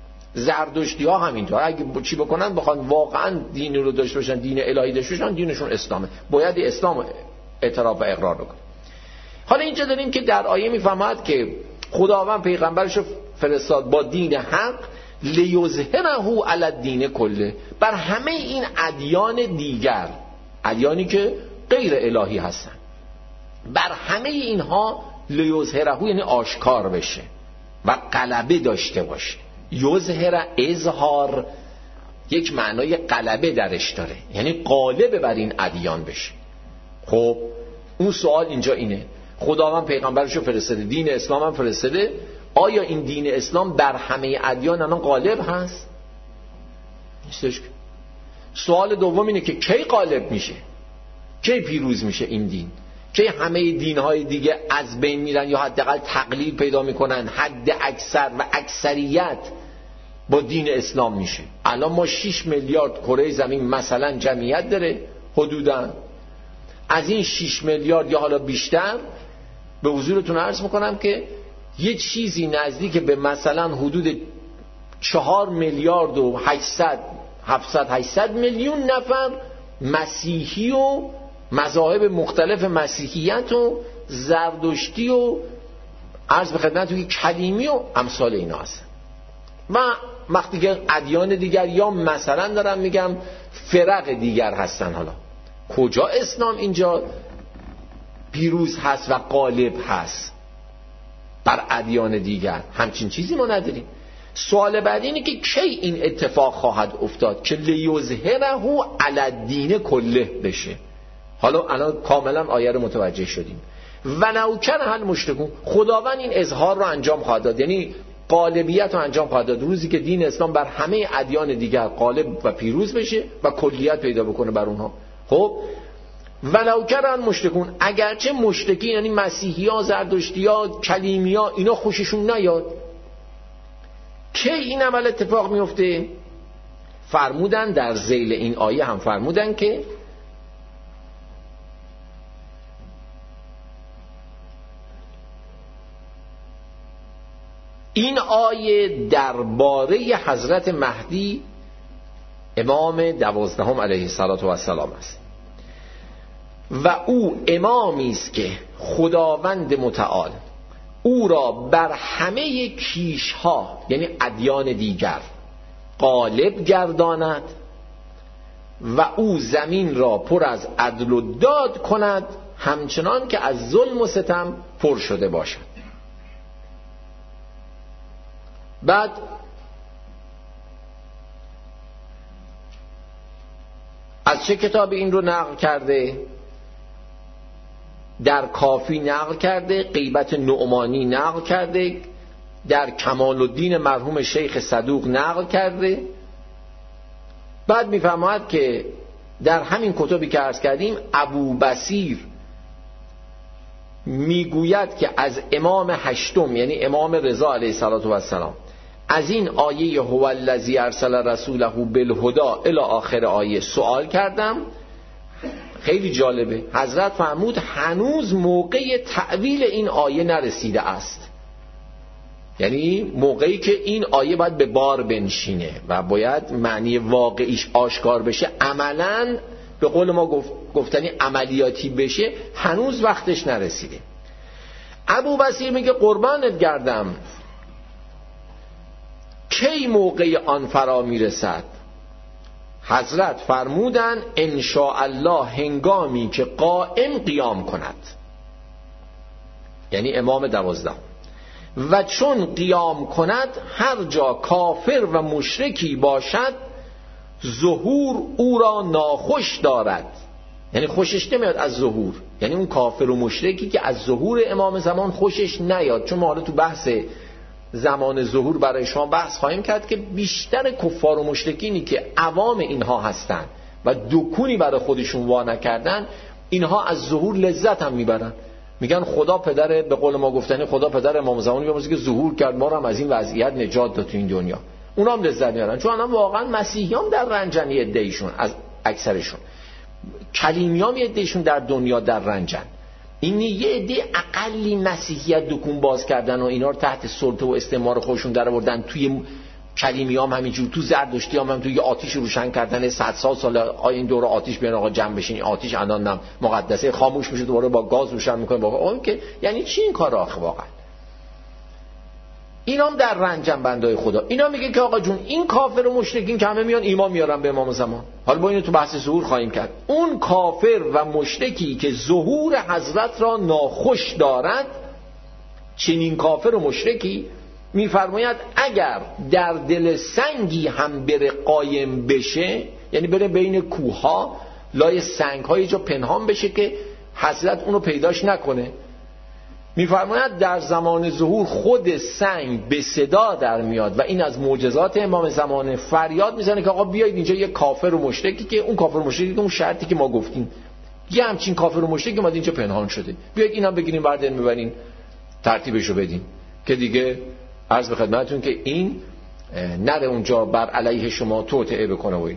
زردشتی ها همینطور. اگه چی بکنن بخوان واقعا دین رو داشته باشن، دین الهی داشته باشن، دینشون اسلامه، باید اسلام اعتراف و اقرار بکنن. حالا اینجا داریم که در آیه میفهمد که خداوند پیغمبرش رو فرستاد با دین حق لیظهره علی الدین کله، بر همه این ادیان دیگر، ادیانی که غیر الهی هستن، بر همه اینها لیظهره یعنی آشکار بشه و غلبه داشته باشه. یظهر، اظهار یک معنای غلبه درش داره، یعنی غالب بر این ادیان بشه. خب اون سوال اینجا اینه، خداوند پیغمبرشو فرستاده، دین اسلام هم فرستاده، آیا این دین اسلام بر همه ادیان الان غالب هست؟ نیستش. سوال دوم اینه که کی غالب میشه، کی پیروز میشه این دین، کی همه دینهای دیگه از بین میرن یا حداقل تقلیل پیدا میکنن، حد اکثر و اکثریت با دین اسلام میشه. الان ما شش میلیارد کره زمین مثلا جمعیت داره حدوداً، از این شش میلیارد یا حالا بیشتر به حضورتون عرض میکنم که یه چیزی نزدیک به مثلا حدود چهار میلیارد و هشتصد هفتصد هشتصد میلیون نفر مسیحی و مذاهب مختلف مسیحیت و زردشتی و عرض به خدمتتون کلیمی و امثال اینا هستن. و وقتی که ادیان دیگر یا مثلا دارم میگم فرق دیگر هستن، حالا کجا اسلام اینجا پیروز هست و غالب هست بر ادیان دیگر؟ همچین چیزی ما نداریم. سوال بعدی اینه که کی این اتفاق خواهد افتاد که لیظهره علی الدین کله بشه؟ حالا الان کاملا آیه رو متوجه شدیم. و نوکر المشرکون، خداوند این اظهار رو انجام خواهد داد، یعنی غالبیت رو انجام خواهد داد روزی که دین اسلام بر همه ادیان دیگر غالب و پیروز بشه و کلیت پیدا بکنه بر اونها. خب ولو کرن مشرکون، اگرچه مشرکی یعنی مسیحی ها، زردشتی ها، کلیمی ها اینا خوششون نیاد، که این عمل اتفاق میفته؟ فرمودن در ذیل این آیه هم فرمودن که این آیه درباره حضرت مهدی امام دوازدهم علیه السلام است. و او امامی است که خداوند متعال او را بر همه کیشها یعنی ادیان دیگر غالب گرداند و او زمین را پر از عدل و داد کند همچنان که از ظلم و ستم پر شده باشد. بعد از چه کتاب این رو نقل کرده؟ در کافی نقل کرده، غیبت نعمانی نقل کرده، در کمال الدین مرحوم شیخ صدوق نقل کرده. بعد میفرماید که در همین کتبی که عرض کردیم ابو بصیر میگوید که از امام هشتم یعنی امام رضا علیه السلام از این آیه هو الذی ارسل رسوله بالهدی الی آخر آیه سوال کردم. خیلی جالبه، حضرت فرمود هنوز موقع تأویل این آیه نرسیده است، یعنی موقعی که این آیه باید به بار بنشینه و باید معنی واقعیش آشکار بشه، عملاً به قول ما گفت گفتنی عملیاتی بشه، هنوز وقتش نرسیده. ابو بصیر میگه قربانت گردم کی موقع آن فرا میرسد؟ حضرت فرمودن ان شاء الله هنگامی که قائم قیام کند، یعنی امام دوازدهم، و چون قیام کند هر جا کافر و مشرکی باشد ظهور او را ناخوش دارد. یعنی خوشش نمیاد از ظهور، یعنی اون کافر و مشرکی که از ظهور امام زمان خوشش نیاد. چون ما حالا تو بحث زمان ظهور برای شما بحث خواهیم کرد که بیشتر کفار و مشرکینی که عوام اینها هستن و دکونی برای خودشون وا نکردن، اینها از ظهور لذت هم میبرن. میگن خدا پدر، به قول ما گفتنی خدا پدر امام زمانی بیامرزه که ظهور کرد ما رو هم از این وضعیت نجات داد تو این دنیا. اونا هم لذت میبرن چون هم واقعا مسیحیان در رنجن، یه عده‌ایشون از اکثرشون، کلیمیام یه عده‌ایشون در دنیا در رنجن. این یه عده اقلی مسیحیت دکون باز کردن و اینا رو تحت سلطه و استعمار خودشون در آوردن. توی کلیمیام همینجور، تو زردشتی هم, هم توی آتیش روشن کردن صد سال سال آیا این دوره آتیش بیان آقا جمع بشین، آتیش الان مقدسه خاموش میشه دوباره با گاز روشن میکنه واقعا که یعنی چی این کار آخه واقعا؟ اینا هم در رنجن بندای خدا. اینا میگه که آقا جون این کافر و مشرکین که همه میان ایمان میارن به امام زمان. حالا با اینو تو بحث ظهور خواهیم کرد. اون کافر و مشرکی که ظهور حضرت را ناخوش دارد، چنین کافر و مشرکی میفرماید اگر در دل سنگی هم بره قایم بشه، یعنی بره بین کوهها لای سنگ های جا پنهان بشه که حضرت اونو پیداش نکنه، میفرماید در زمان ظهور خود سنگ به صدا در میاد و این از معجزات امام زمانه. فریاد میزنه که آقا بیایید اینجا یه کافر و مشرکی که اون کافر و مشرکی که اون شرطی که ما گفتیم، یه همچین کافر و مشرکی اومد اینجا پنهان شده، بیایید اینا بگیریم بردن میبرین ترتیبشو بدین که دیگه عرض به خدمتتون که این نره اونجا بر علیه شما توطئه بکنه و اینا.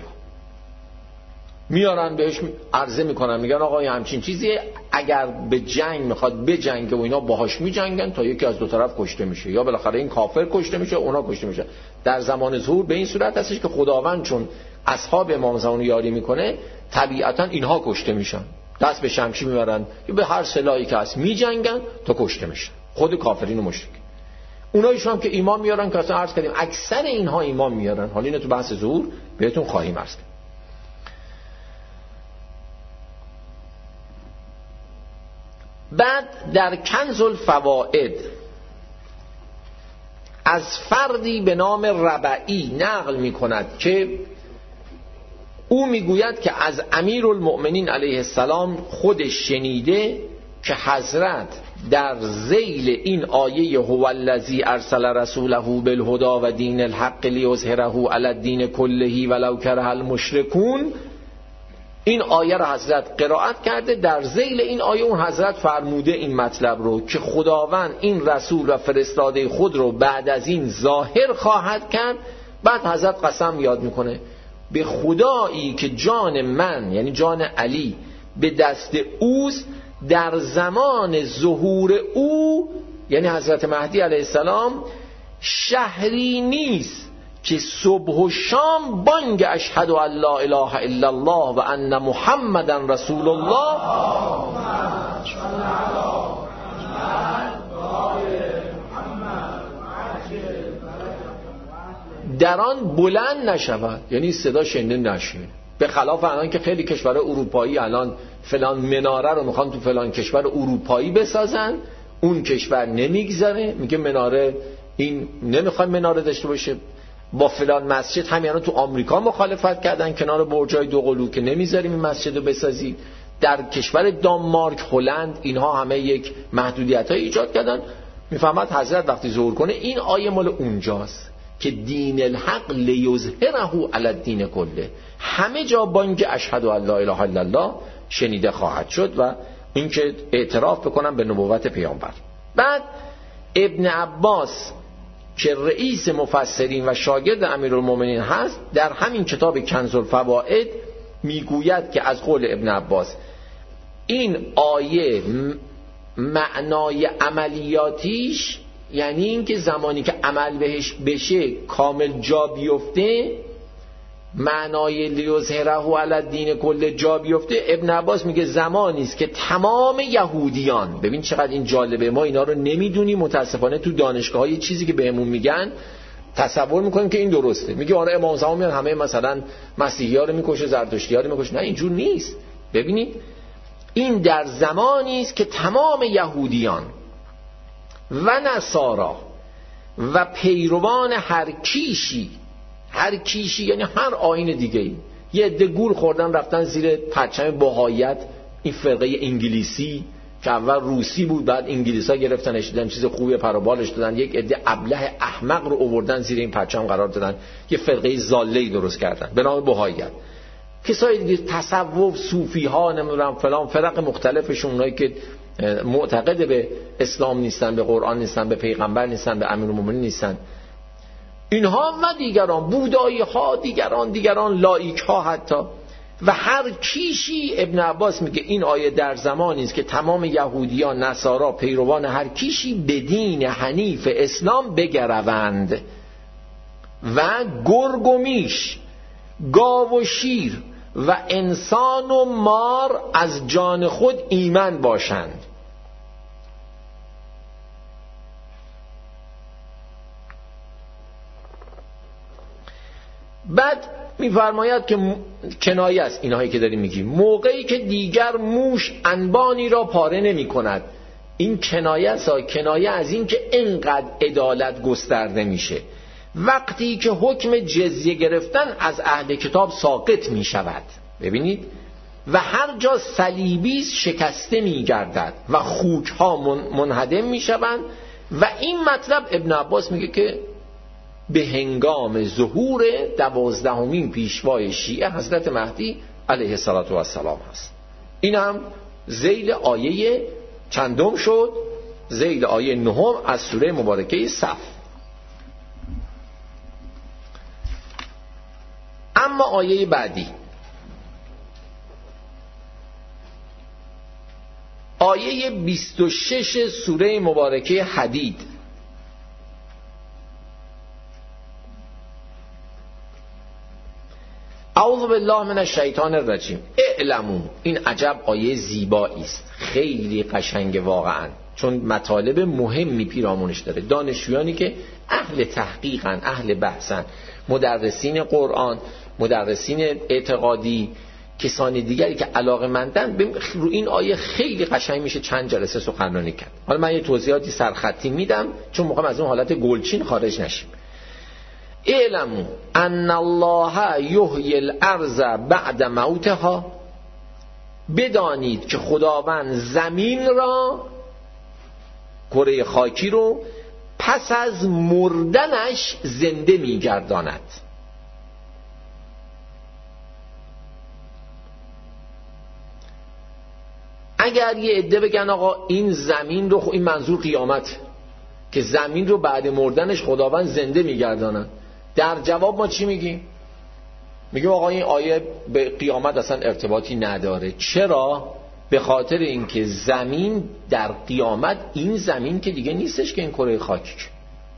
میارن بهش عرضه میکنن، میگن آقا همچین چیزی اگر به جنگ میخواد بجنگه و اینا باهاش میجنگن تا یکی از دو طرف کشته میشه، یا بالاخره این کافر کشته میشه اونا کشته میشه. در زمان ظهور به این صورت هستش که خداوند چون اصحاب امام زمان یاری میکنه طبیعتا اینها کشته میشن، دست به شمشیر میبرن یا به هر سلاحی که هست میجنگن تا کشته میشن، خود کافرین و مشرکین. اونایشون هم که ایمان میارن که اصلا عرض کردیم اکثر اینها ایمان میارن. حالا اینو تو بحث ظهور بهتون خواهیم عرض کرد. بعد در کنز الفوائد از فردی به نام ربعی نقل می کند که او میگوید که از امیرالمؤمنین علیه السلام خودش شنیده که حضرت در ذیل این آیه هو الذی ارسل رسوله بالهدی و دین الحق لیظهره علی الدین کله ولو کره المشرکون، این آیه را حضرت قرائت کرده. در ذیل این آیه اون حضرت فرموده این مطلب رو که خداوند این رسول و فرستاده خود رو بعد از این ظاهر خواهد کرد. بعد حضرت قسم یاد میکنه به خدایی که جان من یعنی جان علی به دست اوست، در زمان ظهور او یعنی حضرت مهدی علیه السلام شهری نیست که صبح و شام بانگ اشهد ان لا اله الا الله و ان محمدا رسول الله در آن بلند نشود، یعنی صدا شنیده نشه. به خلاف الان که خیلی کشورهای اروپایی الان فلان مناره رو میخوان تو فلان کشور اروپایی بسازن، اون کشور نمیگذاره، میگه مناره این نمیخواد مناره داشته باشه. با فلان مسجد همین الان تو آمریکا مخالفت کردن کنار برجای دوقلو که نمیذاریم این مسجد رو بسازید. در کشور دانمارک، هلند، اینها همه یک محدودیت‌های ایجاد کردن. میفهمد حضرت وقتی ظهور کنه این آیه مال اونجاست که دین الحق لیظهره علی الدین کله، همه جا بانگ اشهد ان لا اله الا الله شنیده خواهد شد و این که اعتراف بکنم به نبوت پیامبر. بعد ابن عباس که رئیس مفسرین و شاگرد امیرالمومنین هست، در همین کتاب کنز الفوائد میگوید که از قول ابن عباس این آیه معنای عملیاتیش، یعنی این که زمانی که عمل بهش بشه کامل جا بیفته، معنای لیظهره علی الدین کله جا بیفته، ابن عباس میگه زمانی است که تمام یهودیان، ببین چقدر این جالبه، ما اینا رو نمیدونیم متاسفانه، تو دانشگاه های چیزی که بهمون میگن تصور میکنیم که این درسته. میگه آره امام زمان میان همه مثلا مسیحی ها رو میکشه، زرتشتی ها رو میکشه. نه، اینجور نیست. ببینید این در زمانی است که تمام یهودیان و نصارا و پیروان هر کیشی، هر کیشی یعنی هر آیین دیگه ای، یه عده گول خوردن رفتن زیر پرچم بهاییت، این فرقه انگلیسی که اول روسی بود بعد انگلیسا گرفتنش دادن چیز خوبی پروبالش دادن، یک عده ابله احمق رو آوردن زیر این پرچم قرار دادن، یه فرقه ضاله‌ای درست کردن به نام بهاییت. کسای دیگه تصوف، صوفی ها، نمیدونم فلان فرق مختلفشون، اونایی که معتقد به اسلام نیستن، به قرآن نیستن، به پیغمبر نیستن، به امیرالمومنین نیستن، اینها و دیگران، بودایی ها، دیگران دیگران لایک ها حتی، و هر کیشی. ابن عباس میگه این آیه در زمانی است که تمام یهودیان، نصارا، پیروان هر کیشی به دین حنیف اسلام بگروند و گرگ و میش، گاو و شیر و انسان و مار از جان خود ایمن باشند. بعد میفرماید که کنایه است اینهایی که داریم میگیم، موقعی که دیگر موش انبانی را پاره نمی کند. این کنایه است، کنایه از این که اینقدر عدالت گسترده میشه. وقتی که حکم جزیه گرفتن از اهل کتاب ساقط می شود، ببینید، و هر جا صلیبی شکسته می گردد و خوک ها منهدم می شوند. و این مطلب ابن عباس میگه که به هنگام ظهور دوازدهمین پیشوای شیعه حضرت مهدی علیه السلام هست. این هم ذیل آیه چندم شد؟ ذیل آیه نهم از سوره مبارکه صف. اما آیه بعدی، آیه بیست و شش سوره مبارکه حدید، اعوذ بالله من الشیطان الرجیم اعلموا. این عجب آیه زیبایی است، خیلی قشنگ واقعا، چون مطالب مهمی پیرامونش داره. دانشجویانی که اهل تحقیقن، اهل بحثن، مدرسین قرآن، مدرسین اعتقادی، کسان دیگری که علاقه‌مندن، رو این آیه خیلی قشنگ میشه چند جلسه سخنرانی کرد. حالا من یه توضیحاتی سرخطی میدم چون میخوام از اون حالت گلچین خارج نشیم. اعلموا ان الله یحیی الارض بعد موتها. بدانید که خداوند زمین را، کره خاکی رو، پس از مردنش زنده میگرداند. اگر یه عده بگن آقا این زمین رو، این منظور قیامت، که زمین رو بعد مردنش خداوند زنده میگرداند، در جواب ما چی میگیم؟ میگیم آقا این آیه به قیامت اصلا ارتباطی نداره. چرا؟ به خاطر اینکه زمین در قیامت، این زمین که دیگه نیستش که این کره خاکی،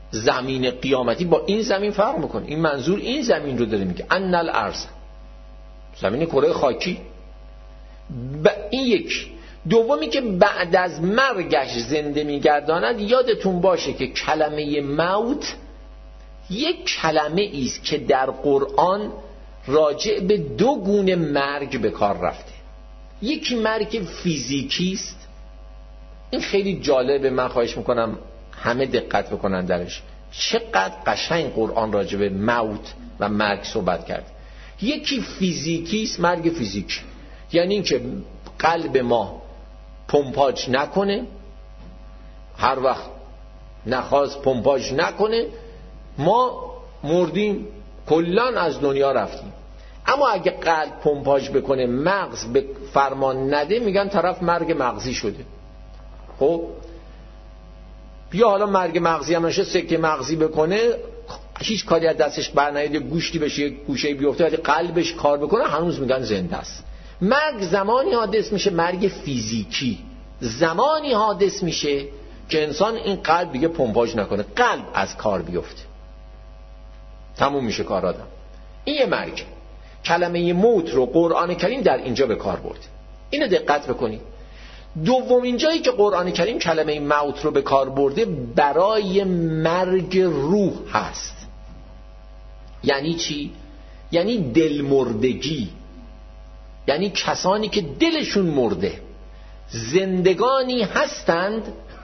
زمین قیامتی با این زمین فرق میکنه. این منظور این زمین رو داره میگه، ان الارض، زمین کره خاکی. این یک. دومی که بعد از مرگش زنده میگرداند. یادتون باشه که کلمه موت یک کلمه است که در قرآن راجع به دو گونه مرگ به کار رفته. یکی مرگ فیزیکی است، این خیلی جالبه، من خواهش میکنم همه دقت بکنن درش. چقدر قشنگ قرآن راجع به موت و مرگ صحبت کرد. یکی فیزیکی است، مرگ فیزیکی، یعنی اینکه قلب ما پمپاژ نکنه، هر وقت نخواست پمپاژ نکنه، ما مردیم، کلان از دنیا رفتیم. اما اگه قلب پمپاژ بکنه، مغز به فرمان نده، میگن طرف مرگ مغزی شده. خب یا حالا مرگ مغزی هم نشه، سکته مغزی بکنه، هیچ کاری از دستش برنیاد، گوشتی بشه، یک گوشه بیفته، ولی قلبش کار بکنه، هنوز میگن زنده است. مرگ زمانی حادث میشه، مرگ فیزیکی زمانی حادث میشه که انسان این قلب دیگه پمپاژ نکنه، قلب از کار بیفته، تموم میشه کار آدم. این یه مرگ. کلمه موت رو قرآن کریم در اینجا به کار برده، اینو دقت بکنید. دومین جایی که قرآن کریم کلمه موت رو به کار برده برای مرگ روح هست. یعنی چی؟ یعنی دلمردگی، یعنی کسانی که دلشون مرده، زندگانی هستند،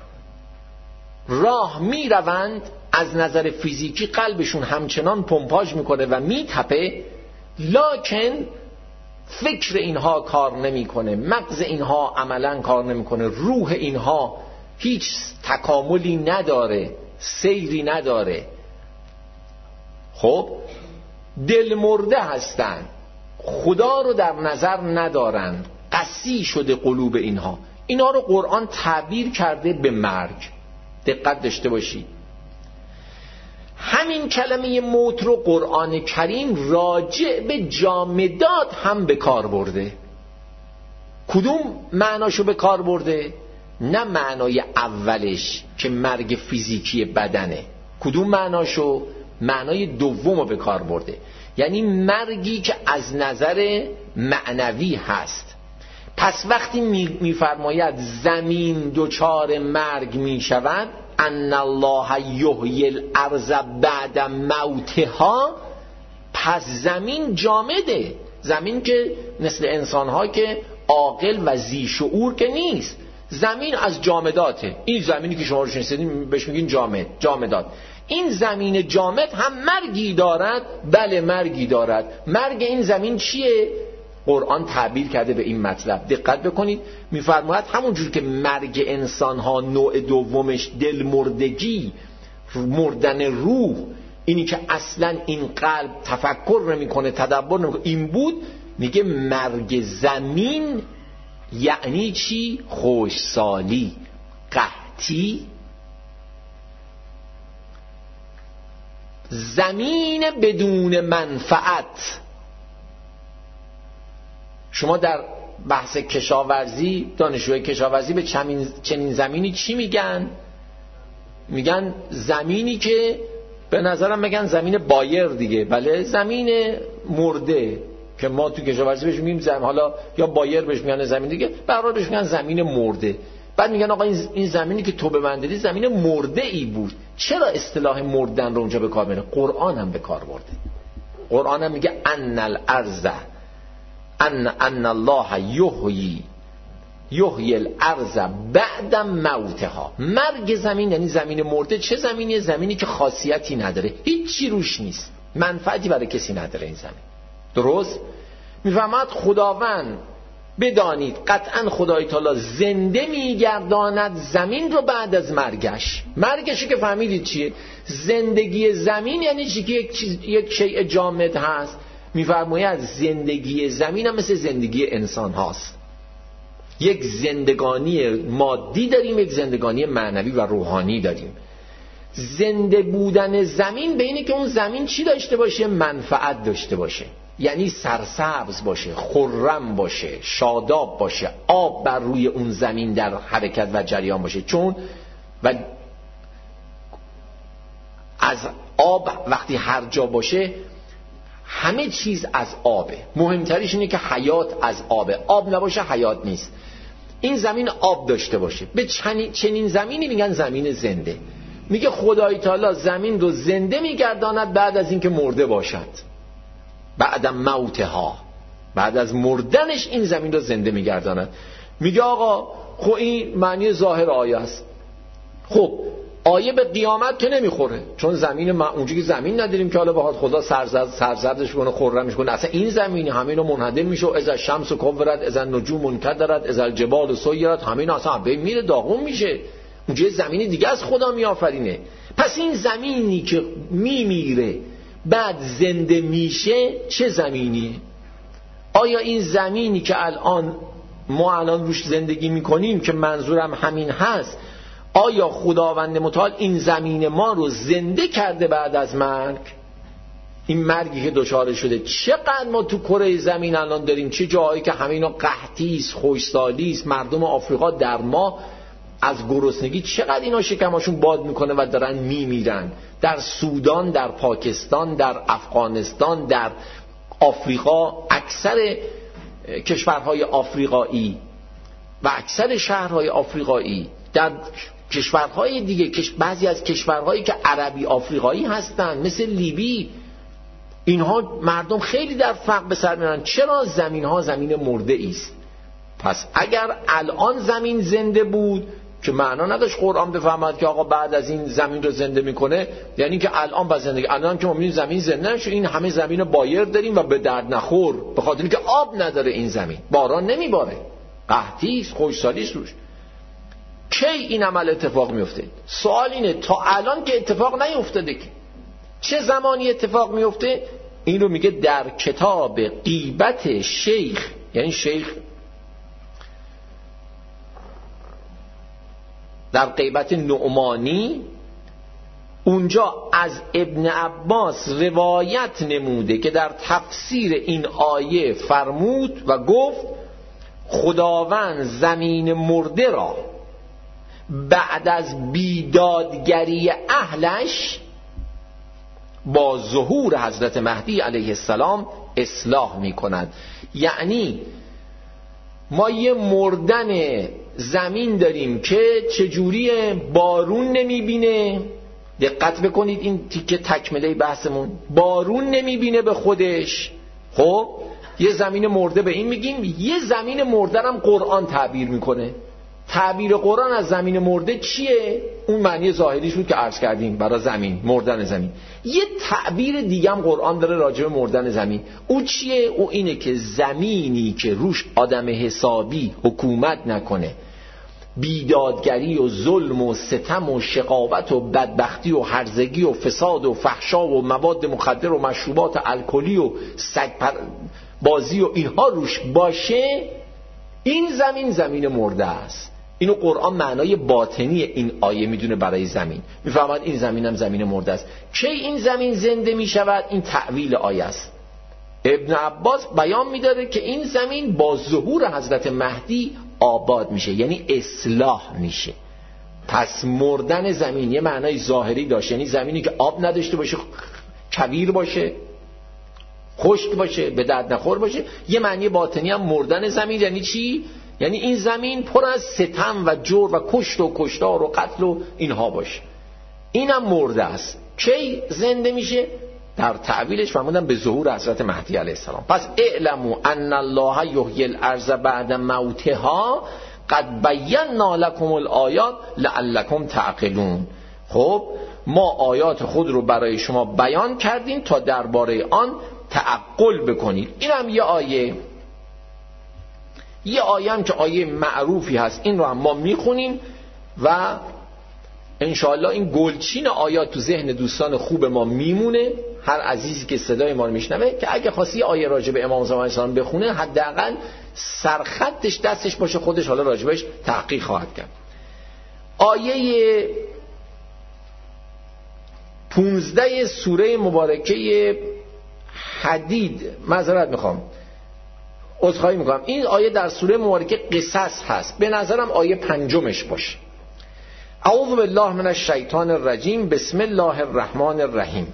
راه می روند، از نظر فیزیکی قلبشون همچنان پمپاژ میکنه و میتپه، لکن فکر اینها کار نمیکنه، مغز اینها عملا کار نمیکنه، روح اینها هیچ تکاملی نداره، سیری نداره. خب دل مرده هستن، خدا رو در نظر ندارن، قسی شده قلوب اینها. اینها رو قرآن تعبیر کرده به مرگ. دقت داشته باشید. همین کلمه موت رو قرآن کریم راجع به جامدات هم به کار برده. کدوم معناشو به کار برده؟ نه معنای اولش که مرگ فیزیکی بدنه، کدوم معناشو؟ معنای دومو به کار برده، یعنی مرگی که از نظر معنوی هست. پس وقتی میفرماید زمین دچار مرگ میشود، ان الله یحیی الارض بعد موتها، پس زمین جامده. زمین که مثل انسانها که عاقل و ذی شعور که نیست، زمین از جامداته. این زمینی که شما رو شنیدین بهش میگین جامد، جامدات. این زمین جامد هم مرگی دارد؟ بله مرگی دارد. مرگ این زمین چیه؟ قرآن تعبیر کرده به این مطلب. دقت بکنید، میفرماید همون جور که مرگ انسان ها نوع دومش دل مردگی، مردن روح، اینی که اصلا این قلب تفکر نمیکنه، تدبر نمیکنه، این بود. میگه مرگ زمین یعنی چی؟ خوشسالی، قحطی. زمین بدون منفعت. شما در بحث کشاورزی، دانشجوی کشاورزی به چنین زمینی چی میگن؟ میگن زمینی که به نظرم میگن زمین بایر دیگه، بله، زمین مرده که ما تو کشاورزی بهش میگیم زمین، حالا یا بایر بهش میگن زمین دیگه، برای بهش میگن زمین مرده. بعد میگن آقا این زمینی که تو به من دادی زمین مرده ای بود. چرا اصطلاح مردن رو اونجا به کار میبره؟ قرآن هم به کار برده. قرآن هم میگه ان الارض ان ان الله یحیی یحیی الارض بعد موتها. مرگ زمین یعنی زمین مرده. چه زمینی؟ زمینی که خاصیتی نداره، هیچی روش نیست، منفعتی برای کسی نداره این زمین. درست؟ میفهمد خداوند بدانید قطعا خدای تعالی زنده میگرداند زمین رو بعد از مرگش. مرگشو که فهمیدید چیه؟ زندگی زمین یعنی چی؟ که یک چیز، یک شیء جامد هست. میفرماید زندگی زمین هم مثل زندگی انسان هاست. یک زندگانی مادی داریم، یک زندگانی معنوی و روحانی داریم. زنده بودن زمین به اینه که اون زمین چی داشته باشه؟ منفعت داشته باشه، یعنی سرسبز باشه، خرم باشه، شاداب باشه، آب بر روی اون زمین در حرکت و جریان باشه. چون و از آب وقتی هر جا باشه همه چیز از آبه. مهمتریش اینه که حیات از آبه. آب نباشه حیات نیست. این زمین آب داشته باشه. به چنین زمینی میگن زمین زنده. میگه خدای تعالی زمین رو زنده میگرداند بعد از اینکه مرده باشد، بعد موتها، بعد از مردنش این زمین رو زنده میگرداند. میگه آقا خب این معنی ظاهر آیه است. خب آیه به قیامت که نمیخوره، چون زمین ما اونجا که زمین نداریم که حالا بخواد خدا سرزرد سرزردش کنه خرمش کنه. اصلا این زمین همین رو منهدم میشه. اذا شمس کورت، اذا النجوم منکدرت، اذا الجبال سیرت، همین اصلا به میره داغون میشه. اونجا زمین دیگه از خدا میآفرینه. پس این زمینی که میمیره بعد زنده میشه چه زمینیه؟ آیا این زمینی که الان ما الان روش زندگی میکنیم که منظورم همین هست، آیا خداوند متعال این زمین ما رو زنده کرده بعد از مرگ؟ این مرگی که دچار شده چقدر ما تو کره زمین الان داریم، چه جایی که همینا قحطی است، خشکسالی است، مردم آفریقا در ما از گرسنگی چقدر اینا شکماشون باد میکنه و دارن میمیرن. در سودان، در پاکستان، در افغانستان، در آفریقا، اکثر کشورهای آفریقایی و اکثر شهرهای آفریقایی، در کشورهای دیگه، بعضی از کشورهایی که عربی آفریقایی هستن مثل لیبی، اینها مردم خیلی در فقر به سر میبرن. چرا؟ زمین ها زمین مرده است. پس اگر الان زمین زنده بود که معنا نداشت قرآن بفهمد که آقا بعد از این زمین رو زنده میکنه، یعنی که الان با زندگی الان که ما میبینیم زمین زنده نشه، این همه زمین بایر داریم و به درد نخور، به خاطر اینکه آب نداره این زمین، باران نمیباره، قحطی است، خشکسالی است روش. کی این عمل اتفاق میفته؟ سوال اینه تا الان که اتفاق نیفتاده که چه زمانی اتفاق میفته؟ این رو میگه در کتاب غیبت شیخ، یعنی شیخ در غیبت نعمانی، اونجا از ابن عباس روایت نموده که در تفسیر این آیه فرمود و گفت خداوند زمین مرده را بعد از بیدادگری اهلش با ظهور حضرت مهدی علیه السلام اصلاح می کند. یعنی ما یه مردن زمین داریم که چجوریه؟ بارون نمی بینه. دقت بکنید این تیکه تکمله بحثمون، بارون نمی بینه به خودش. خب یه زمین مرده به این میگیم. یه زمین مرده هم قرآن تعبیر میکنه. تعبیر قرآن از زمین مرده چیه؟ اون معنی ظاهریش بود که عرض کردیم برای زمین، مردن زمین. یه تعبیر دیگه هم قرآن داره راجع به مردن زمین. او چیه؟ او اینه که زمینی که روش آدم حسابی حکومت نکنه، بیدادگری و ظلم و ستم و شقاوت و بدبختی و هرزگی و فساد و فحشا و مواد مخدر و مشروبات الکلی و سگ بازی و اینها روش باشه، این زمین زمین مرده است. اینو قرآن معنای باطنی این آیه میدونه برای زمین، میفهمد این زمین هم زمین مرده است. کی این زمین زنده میشود؟ این تأویل آیه است. ابن عباس بیان میداره که این زمین با ظهور حضرت مهدی آباد میشه، یعنی اصلاح میشه. پس مردن زمین یه معنای ظاهری داشت، یعنی زمینی که آب نداشته باشه، کویر باشه، خشک باشه، به درد نخور باشه. یه معنی باطنی هم مردن زمین یعنی چی؟ یعنی این زمین پر از ستم و جور و کشت و کشتار و قتل و اینها باشه. اینم مرده است. کی زنده میشه؟ در تعویلش فرمودن به ظهور حضرت مهدی علیه السلام. پس اعلموا ان الله یحیی الارض بعد موتها قد بینا لکم الآیات لعلکم تعقلون. خب ما آیات خود رو برای شما بیان کردیم تا درباره آن تعقل بکنید. این هم یه آیه، یه آیه هم که آیه معروفی هست، این رو هم ما میخونیم و انشاءالله این گلچین آیات تو ذهن دوستان خوب ما میمونه. هر عزیزی که صدای ما رو میشنوه که اگه خواستی آیه راجع به امام زمان علیه السلام بخونه، حداقل سرخطش دستش باشه، خودش حالا راجبش تحقیق خواهد کرد. آیه پونزده سوره مبارکه حدید، معذرت میخوام عذرخواهی میکنم، این آیه در سوره مبارکه قصص هست، به نظرم آیه پنجمش باشه. اعوذ بالله من الشیطان الرجیم. بسم الله الرحمن الرحیم.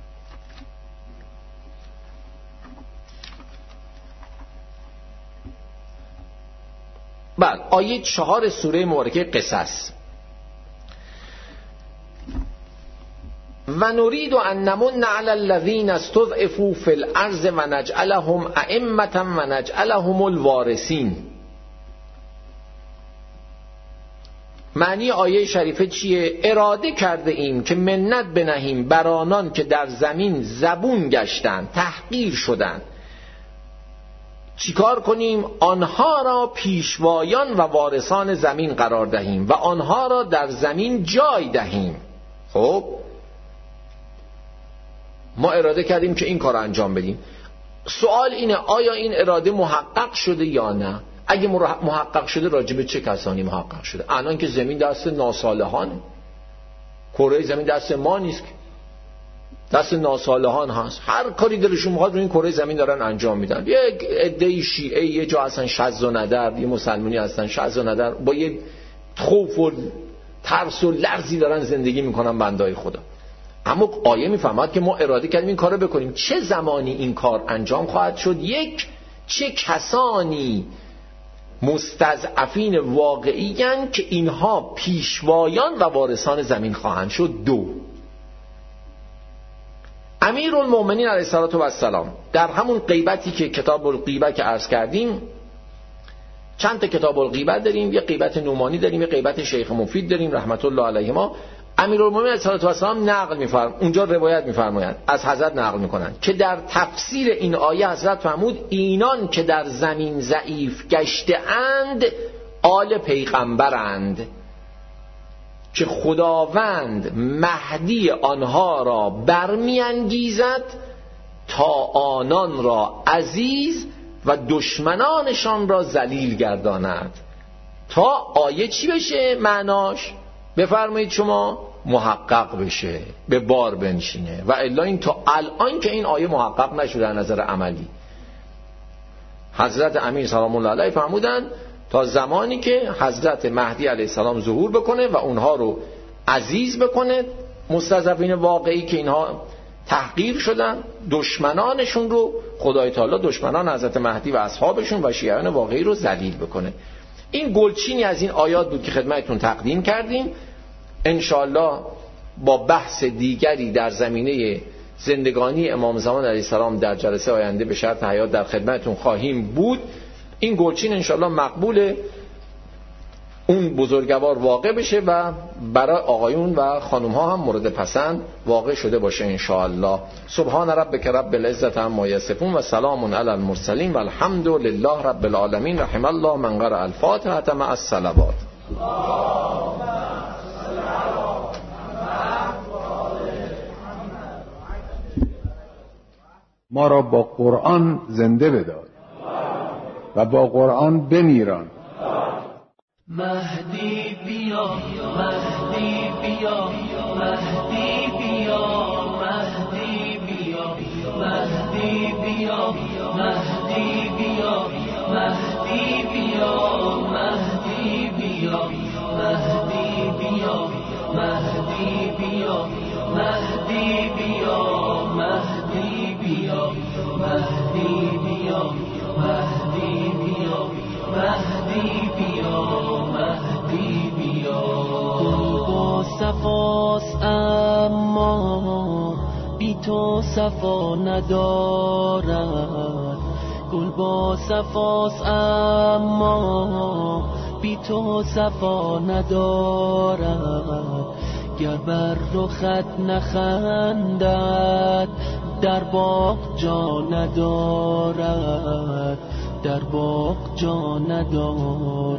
بعد آیه چهار سوره مبارکه قصص. و نرید ان نمن علی الذین استضعفوا فی الارض و نجعلهم ائمة و نجعلهم الوارثین. معنی آیه شریفه چیه؟ اراده کرده ایم که منت بنهیم بر آنان که در زمین زبون گشتند، تحقیر شدند. چیکار کنیم؟ آنها را پیشوایان و وارثان زمین قرار دهیم و آنها را در زمین جای دهیم. خب ما اراده کردیم که این کار را انجام بدیم. سوال اینه آیا این اراده محقق شده یا نه؟ اگه محقق شده راجب چه کسانی محقق شده؟ الان که زمین دست ناصالحانه، کره زمین دست ما نیست، دست ناصالحان هست. هر کاری دلشون میخواد رو این کره زمین دارن انجام میدن. یک عده شیعه یه جا هستن شذ و ندر، یه مسلمانی هستن شذ و ندر، با یه خوف و ترس و لرزی دارن زندگی میکنن بندای خدا. اما آیه میفهمد که ما اراده کردیم این کارو بکنیم. چه زمانی این کار انجام خواهد شد؟ یک، چه کسانی مستضعفین واقعی هستند که اینها پیشوایان و وارثان زمین خواهند شد. دو، امیرالمومنین علیه السلام در همون غیبتی که کتاب الغیبه که عرض کردیم، چند تا کتاب الغیبه داریم، یه غیبت نومانی داریم، یه غیبت شیخ مفید داریم رحمت الله علیهما. امیرالمومنین علیه السلام نقل می‌فرمایند، اونجا روایت می‌فرمایند، از حضرت نقل می‌کنند که در تفسیر این آیه حضرت فرمود اینان که در زمین ضعیف گشته اند آل پیغمبرند، که خداوند مهدی آنها را برمی‌انگیزد تا آنان را عزیز و دشمنانشان را ذلیل گرداند. تا آیه چی بشه؟ معناش بفرمایید شما محقق بشه، به بار بنشینه. و الا این تا الان که این آیه محقق نشده در نظر عملی. حضرت امیر سلام الله علیه فرمودن تا زمانی که حضرت مهدی علیه السلام ظهور بکنه و اونها رو عزیز بکنه، مستضعفین واقعی که اینها تحقیر شدن، دشمنانشون رو خدای تعالی، دشمنان حضرت مهدی و اصحابشون و شیعیان واقعی رو ذلیل بکنه. این گلچینی از این آیات بود که خدمتتون تقدیم کردیم. انشاءالله با بحث دیگری در زمینه زندگانی امام زمان علیه السلام در جلسه آینده به شرط حیات در خدمتتون خواهیم بود. این گلچین انشاءالله مقبول اون بزرگوار واقع بشه و برای آقایون و خانم ها هم مورد پسند واقع شده باشه انشاءالله. سبحان ربک رب العزت عما یصفون و سلام علی المرسلین و الحمد لله رب العالمین. رحم الله من قرأ الفاتحه مع الصلوات. ما را با قرآن زنده بدار و با قرآن بمیران. مهدی بیا، مهدی بیا، مهدی بیا، مهدی بیا، مهدی بیا، مهدی بیا، مهدی بیا، مهدی بیا، مهدی بیا، مهدی بیا، مهدی بیا، مهدی بیا، مهدی بیا، مهدی بیا، مهدی بیا، مهدی بیا. گل با صفاست اما بی تو صفا ندارد. گل با صفاست اما بی تو صفا ندارد. گر بر رخت نخندد در باغ جا ندارد، در باغ جا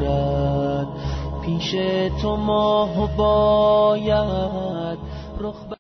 ندارد. پیش تو ماه باید رخ